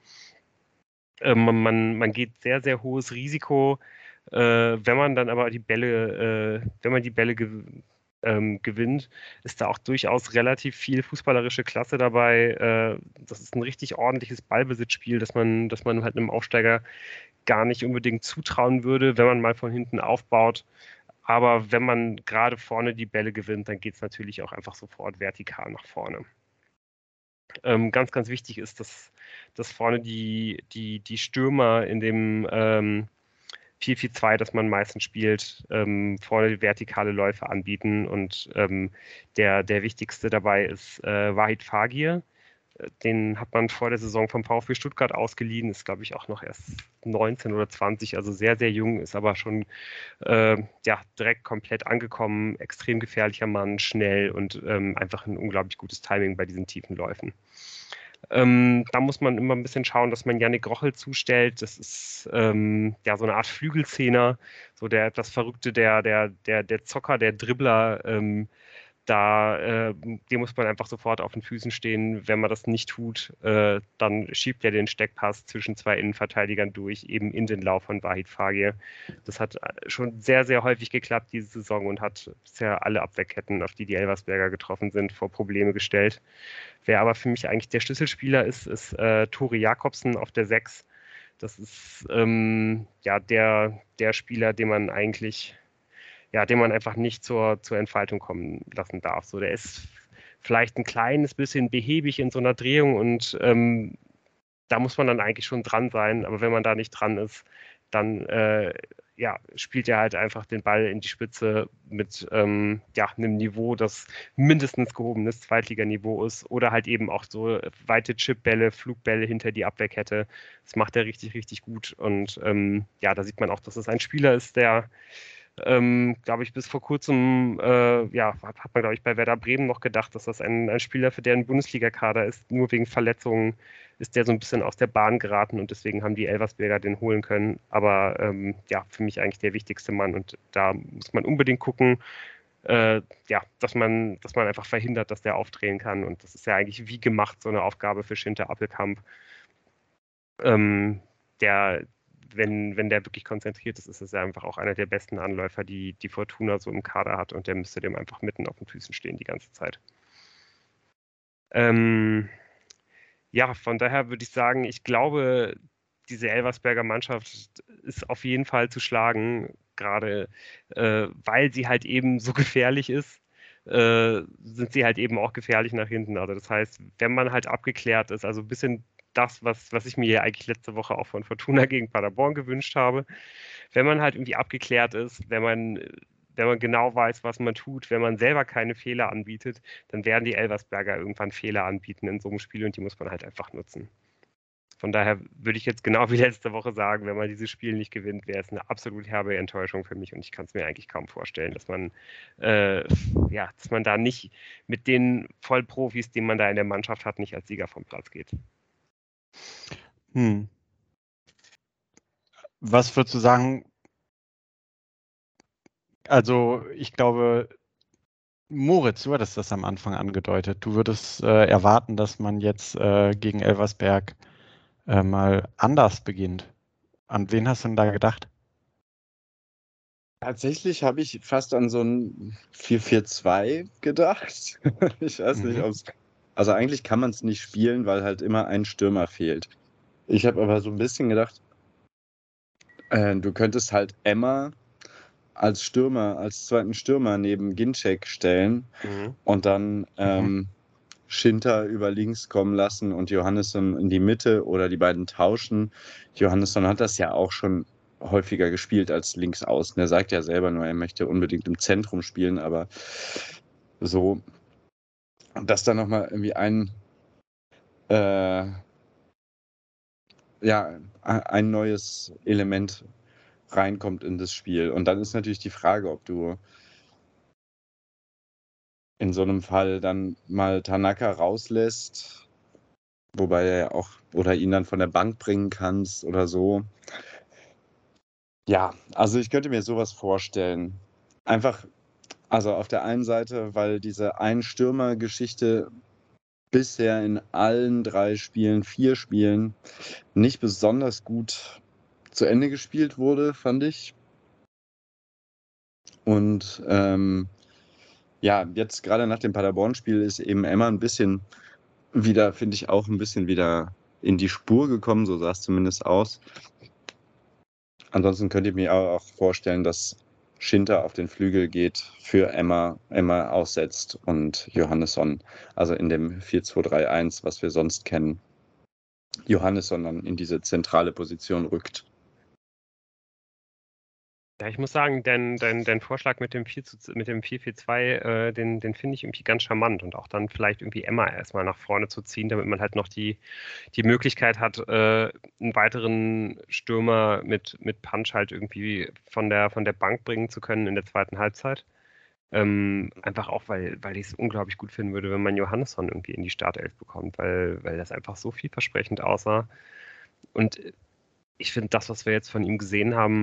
Man geht sehr, sehr hohes Risiko, wenn man dann aber wenn man die Bälle gewinnt, ist da auch durchaus relativ viel fußballerische Klasse dabei. Das ist ein richtig ordentliches Ballbesitzspiel, das man halt einem Aufsteiger gar nicht unbedingt zutrauen würde, wenn man mal von hinten aufbaut. Aber wenn man gerade vorne die Bälle gewinnt, dann geht es natürlich auch einfach sofort vertikal nach vorne. Ganz, ganz wichtig ist, dass vorne die Stürmer in dem 4-4-2, das man meistens spielt, vorne vertikale Läufe anbieten. Und der wichtigste dabei ist Wahid Fagir. Den hat man vor der Saison vom VfB Stuttgart ausgeliehen, ist, glaube ich, auch noch erst 19 oder 20, also sehr, sehr jung, ist aber schon direkt komplett angekommen, extrem gefährlicher Mann, schnell und einfach ein unglaublich gutes Timing bei diesen tiefen Läufen. Da muss man immer ein bisschen schauen, dass man Yannick Rochel zustellt. Das ist so eine Art Flügelzehner, so der etwas Verrückte, der Zocker, der Dribbler, dem muss man einfach sofort auf den Füßen stehen. Wenn man das nicht tut, dann schiebt er den Steckpass zwischen zwei Innenverteidigern durch, eben in den Lauf von Wahid Fagir. Das hat schon sehr, sehr häufig geklappt diese Saison und hat bisher alle Abwehrketten, auf die Elversberger getroffen sind, vor Probleme gestellt. Wer aber für mich eigentlich der Schlüsselspieler ist Tore Jakobsen auf der 6. Das ist der Spieler, den man einfach nicht zur Entfaltung kommen lassen darf. So, der ist vielleicht ein kleines bisschen behäbig in so einer Drehung und da muss man dann eigentlich schon dran sein. Aber wenn man da nicht dran ist, dann spielt er halt einfach den Ball in die Spitze mit einem Niveau, das mindestens gehobenes Zweitliganiveau ist oder halt eben auch so weite Chipbälle, Flugbälle hinter die Abwehrkette. Das macht er richtig, richtig gut und da sieht man auch, dass es ein Spieler ist, der glaube ich, bis vor kurzem hat man, glaube ich, bei Werder Bremen noch gedacht, dass das ein Spieler für deren Bundesliga-Kader ist. Nur wegen Verletzungen ist der so ein bisschen aus der Bahn geraten und deswegen haben die Elversberger den holen können. Aber für mich eigentlich der wichtigste Mann und da muss man unbedingt gucken, dass man einfach verhindert, dass der aufdrehen kann und das ist ja eigentlich wie gemacht, so eine Aufgabe für Schinter Appelkamp. Wenn der wirklich konzentriert ist, ist es ja einfach auch einer der besten Anläufer, die Fortuna so im Kader hat und der müsste dem einfach mitten auf den Füßen stehen die ganze Zeit. Von daher würde ich sagen, ich glaube, diese Elversberger Mannschaft ist auf jeden Fall zu schlagen, gerade weil sie halt eben so gefährlich ist, sind sie halt eben auch gefährlich nach hinten. Also das heißt, wenn man halt abgeklärt ist, also ein bisschen das, was ich mir ja eigentlich letzte Woche auch von Fortuna gegen Paderborn gewünscht habe. Wenn man halt irgendwie abgeklärt ist, wenn man genau weiß, was man tut, wenn man selber keine Fehler anbietet, dann werden die Elversberger irgendwann Fehler anbieten in so einem Spiel und die muss man halt einfach nutzen. Von daher würde ich jetzt genau wie letzte Woche sagen, wenn man dieses Spiel nicht gewinnt, wäre es eine absolut herbe Enttäuschung für mich und ich kann es mir eigentlich kaum vorstellen, dass man da nicht mit den Vollprofis, die man da in der Mannschaft hat, nicht als Sieger vom Platz geht. Was würdest du sagen? Also ich glaube, Moritz, du hattest das am Anfang angedeutet. Du würdest erwarten, dass man jetzt gegen Elversberg mal anders beginnt. An wen hast du denn da gedacht? Tatsächlich habe ich fast an so ein 4-4-2 gedacht. Ich weiß nicht, ob es. Also eigentlich kann man es nicht spielen, weil halt immer ein Stürmer fehlt. Ich habe aber so ein bisschen gedacht, du könntest halt Emma als zweiten Stürmer neben Ginczek stellen und dann Schinter über links kommen lassen und Johannesson in die Mitte oder die beiden tauschen. Johannesson hat das ja auch schon häufiger gespielt als links außen. Er sagt ja selber nur, er möchte unbedingt im Zentrum spielen, aber so, dass da nochmal irgendwie ein neues Element reinkommt in das Spiel. Und dann ist natürlich die Frage, ob du in so einem Fall dann mal Tanaka rauslässt, wobei er auch oder ihn dann von der Bank bringen kannst oder so. Ja, also ich könnte mir sowas vorstellen. Einfach, also auf der einen Seite, weil diese Ein-Stürmer-Geschichte bisher in allen 4 Spielen nicht besonders gut zu Ende gespielt wurde, fand ich. Und jetzt gerade nach dem Paderborn-Spiel ist eben Emma ein bisschen wieder, finde ich, auch ein bisschen wieder in die Spur gekommen, so sah es zumindest aus. Ansonsten könnt ihr mir auch vorstellen, dass Schinter auf den Flügel geht, für Emma aussetzt und Johannesson, also in dem 4-2-3-1, was wir sonst kennen, Johannesson dann in diese zentrale Position rückt. Ja, ich muss sagen, dein Vorschlag mit dem 4-4-2, den finde ich irgendwie ganz charmant und auch dann vielleicht irgendwie Emma erstmal nach vorne zu ziehen, damit man halt noch die Möglichkeit hat, einen weiteren Stürmer mit Punch halt irgendwie von der Bank bringen zu können in der zweiten Halbzeit. Einfach auch, weil ich es unglaublich gut finden würde, wenn man Johannesson irgendwie in die Startelf bekommt, weil das einfach so vielversprechend aussah. Und ich finde, das, was wir jetzt von ihm gesehen haben,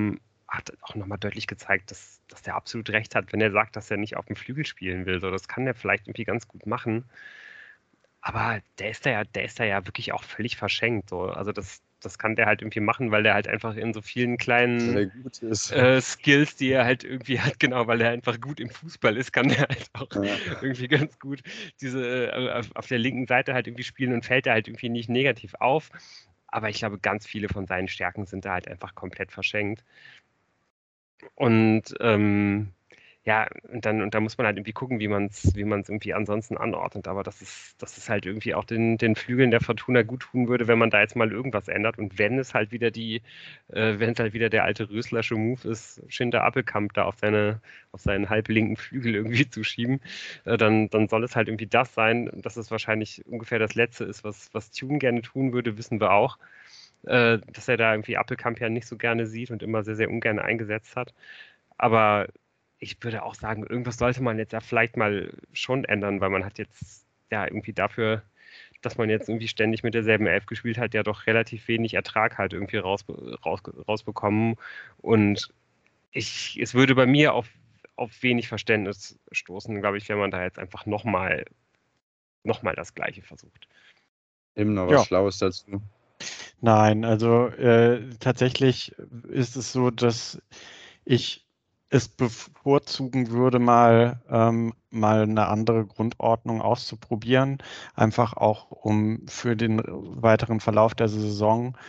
hat auch nochmal deutlich gezeigt, dass der absolut recht hat, wenn er sagt, dass er nicht auf dem Flügel spielen will. So, das kann er vielleicht irgendwie ganz gut machen. Aber der ist da ja wirklich auch völlig verschenkt. So. Also das kann der halt irgendwie machen, weil der halt einfach in so vielen kleinen gut ist. Skills, die er halt irgendwie hat, genau, weil er einfach gut im Fußball ist, kann der halt auch irgendwie ganz gut auf der linken Seite halt irgendwie spielen und fällt er halt irgendwie nicht negativ auf. Aber ich glaube, ganz viele von seinen Stärken sind da halt einfach komplett verschenkt. Und ja, und da muss man halt irgendwie gucken, wie man es irgendwie ansonsten anordnet. Aber das ist halt irgendwie auch den Flügeln der Fortuna gut tun würde, wenn man da jetzt mal irgendwas ändert. Und wenn es halt wieder der alte Röslersche Move ist, Schinter Appelkamp da auf seinen halblinken Flügel irgendwie zu schieben, dann soll es halt irgendwie das sein. Dass es wahrscheinlich ungefähr das Letzte ist, was Thune gerne tun würde, wissen wir auch. Dass er da irgendwie Appelkamp ja nicht so gerne sieht und immer sehr, sehr ungern eingesetzt hat. Aber ich würde auch sagen, irgendwas sollte man jetzt ja vielleicht mal schon ändern, weil man hat jetzt ja irgendwie dafür, dass man jetzt irgendwie ständig mit derselben Elf gespielt hat, ja doch relativ wenig Ertrag halt irgendwie rausbekommen. Und es würde bei mir auf wenig Verständnis stoßen, glaube ich, wenn man da jetzt einfach nochmal das Gleiche versucht. Eben noch was Schlaues dazu. Nein, also tatsächlich ist es so, dass ich es bevorzugen würde, mal eine andere Grundordnung auszuprobieren, einfach auch um für den weiteren Verlauf der Saison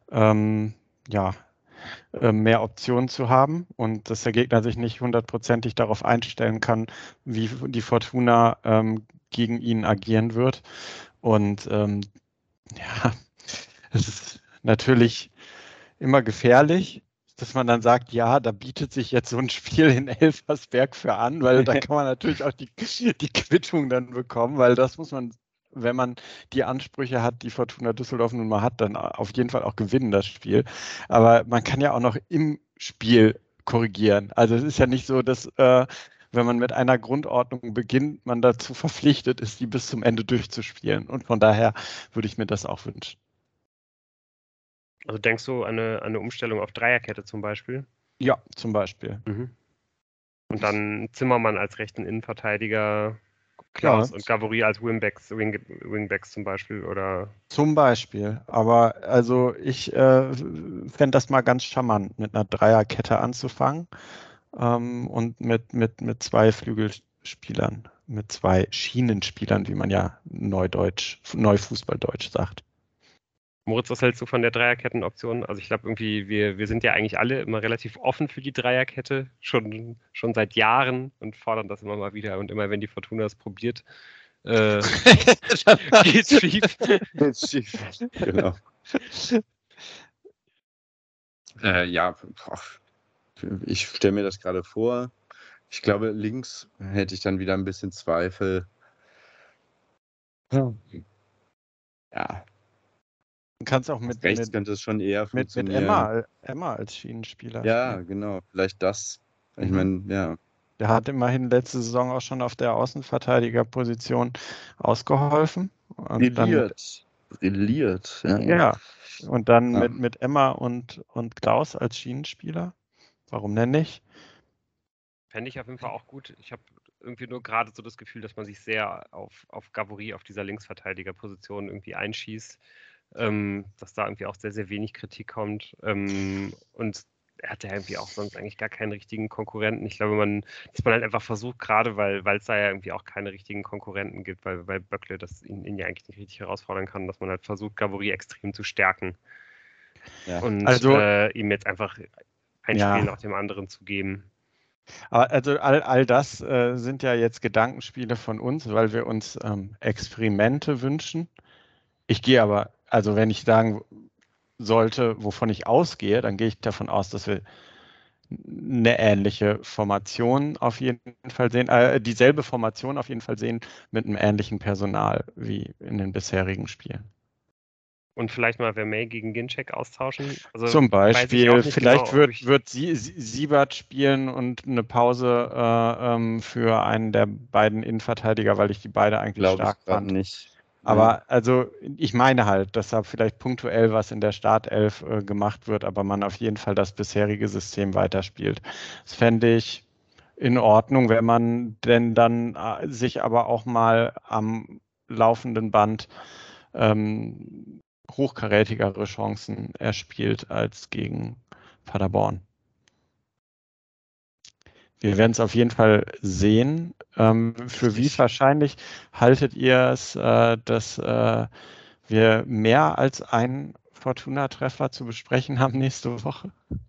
mehr Optionen zu haben und dass der Gegner sich nicht hundertprozentig darauf einstellen kann, wie die Fortuna gegen ihn agieren wird. Und es ist natürlich immer gefährlich, dass man dann sagt, ja, da bietet sich jetzt so ein Spiel in Elversberg für an, weil da kann man natürlich auch die Quittung dann bekommen, weil das muss man, wenn man die Ansprüche hat, die Fortuna Düsseldorf nun mal hat, dann auf jeden Fall auch gewinnen, das Spiel. Aber man kann ja auch noch im Spiel korrigieren. Also es ist ja nicht so, dass wenn man mit einer Grundordnung beginnt, man dazu verpflichtet ist, die bis zum Ende durchzuspielen. Und von daher würde ich mir das auch wünschen. Also denkst du an eine Umstellung auf Dreierkette zum Beispiel? Ja, zum Beispiel. Mhm. Und dann Zimmermann als rechten Innenverteidiger, Klaus und Gavory als Wingbacks zum Beispiel, oder? Zum Beispiel. Aber also ich fände das mal ganz charmant, mit einer Dreierkette anzufangen und mit zwei Flügelspielern, mit zwei Schienenspielern, wie man ja Neufußballdeutsch sagt. Moritz, was hältst du von der Dreierkettenoption? Also ich glaube irgendwie, wir sind ja eigentlich alle immer relativ offen für die Dreierkette, schon seit Jahren und fordern das immer mal wieder. Und immer wenn die Fortuna es probiert, geht's schief. Geht's schief, genau. Ich stelle mir das gerade vor. Ich glaube, links hätte ich dann wieder ein bisschen Zweifel. Ja. Du kannst auch mit rechts könnte es schon eher funktionieren. Mit Emma als Schienenspieler. Ja, spielen. genau. Vielleicht das. Ich meine, ja. Der hat immerhin letzte Saison auch schon auf der Außenverteidigerposition ausgeholfen. Brilliert. Ja. Und dann mit Emma und Klaus als Schienenspieler. Warum denn nicht? Fände ich auf jeden Fall auch gut. Ich habe irgendwie nur gerade so das Gefühl, dass man sich sehr auf Gavory auf dieser Linksverteidigerposition irgendwie einschießt. Dass da irgendwie auch sehr, sehr wenig Kritik kommt. Und er hat ja irgendwie auch sonst eigentlich gar keinen richtigen Konkurrenten. Ich glaube, dass man halt einfach versucht, gerade weil es da ja irgendwie auch keine richtigen Konkurrenten gibt, weil Böckle das ihn ja eigentlich nicht richtig herausfordern kann, dass man halt versucht, Gavory extrem zu stärken. Ja. Und ihm jetzt einfach ein Spiel nach dem anderen zu geben. Aber also all das sind ja jetzt Gedankenspiele von uns, weil wir uns Experimente wünschen. Ich gehe aber, also wenn ich sagen sollte, wovon ich ausgehe, dann gehe ich davon aus, dass wir eine ähnliche Formation auf jeden Fall sehen, dieselbe Formation auf jeden Fall sehen mit einem ähnlichen Personal wie in den bisherigen Spielen. Und vielleicht mal Vermey gegen Ginczek austauschen? Also, zum Beispiel, vielleicht genau, wird Siebert spielen und eine Pause für einen der beiden Innenverteidiger, weil ich die beide eigentlich stark fand. Nicht. Aber also ich meine halt, dass da vielleicht punktuell was in der Startelf gemacht wird, aber man auf jeden Fall das bisherige System weiterspielt. Das fände ich in Ordnung, wenn man denn dann sich aber auch mal am laufenden Band hochkarätigere Chancen erspielt als gegen Paderborn. Wir werden es auf jeden Fall sehen. Für wie wahrscheinlich haltet ihr es, dass wir mehr als einen Fortuna-Treffer zu besprechen haben nächste Woche?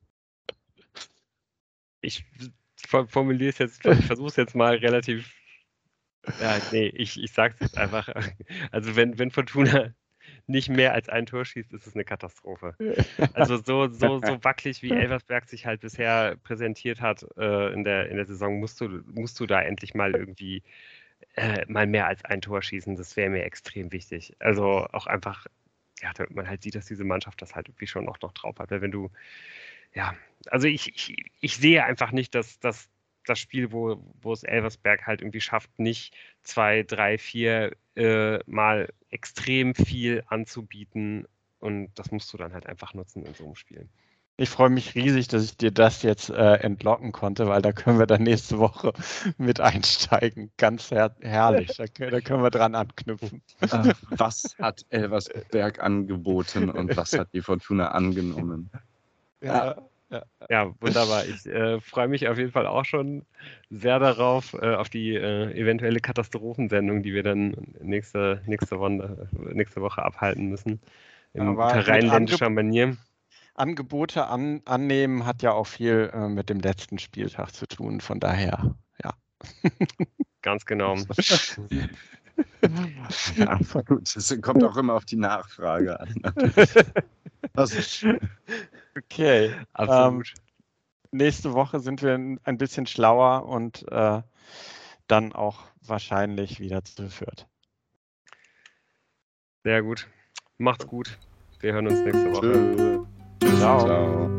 Ich formuliere es jetzt, ich versuche es jetzt mal relativ. Ja, nee, ich sag's jetzt einfach. Also wenn Fortuna nicht mehr als ein Tor schießt, ist es eine Katastrophe. Also so wackelig wie Elversberg sich halt bisher präsentiert hat in der Saison, musst du da endlich mal irgendwie mal mehr als ein Tor schießen. Das wäre mir extrem wichtig. Also auch einfach, ja, damit man halt sieht, dass diese Mannschaft das halt irgendwie schon auch noch drauf hat. Weil wenn du, ja, also ich sehe einfach nicht, dass das Spiel, wo es Elversberg halt irgendwie schafft, nicht 2, 3, 4 mal extrem viel anzubieten. Und das musst du dann halt einfach nutzen in so einem Spiel. Ich freue mich riesig, dass ich dir das jetzt entlocken konnte, weil da können wir dann nächste Woche mit einsteigen. Ganz herrlich. Da können wir dran anknüpfen. Was hat Elversberg angeboten und was hat die Fortuna angenommen? Ja, wunderbar. Ich freue mich auf jeden Fall auch schon sehr darauf, auf die eventuelle Katastrophensendung, die wir dann nächste Woche abhalten müssen. In guter rheinländischer Manier. Angebote annehmen hat ja auch viel mit dem letzten Spieltag zu tun, von daher, ja. Ganz genau. Ja, gut, das kommt auch immer auf die Nachfrage an. Okay. Absolut. Nächste Woche sind wir ein bisschen schlauer und dann auch wahrscheinlich wieder zu Fürth. Sehr gut. Macht's gut. Wir hören uns nächste Woche. Ciao.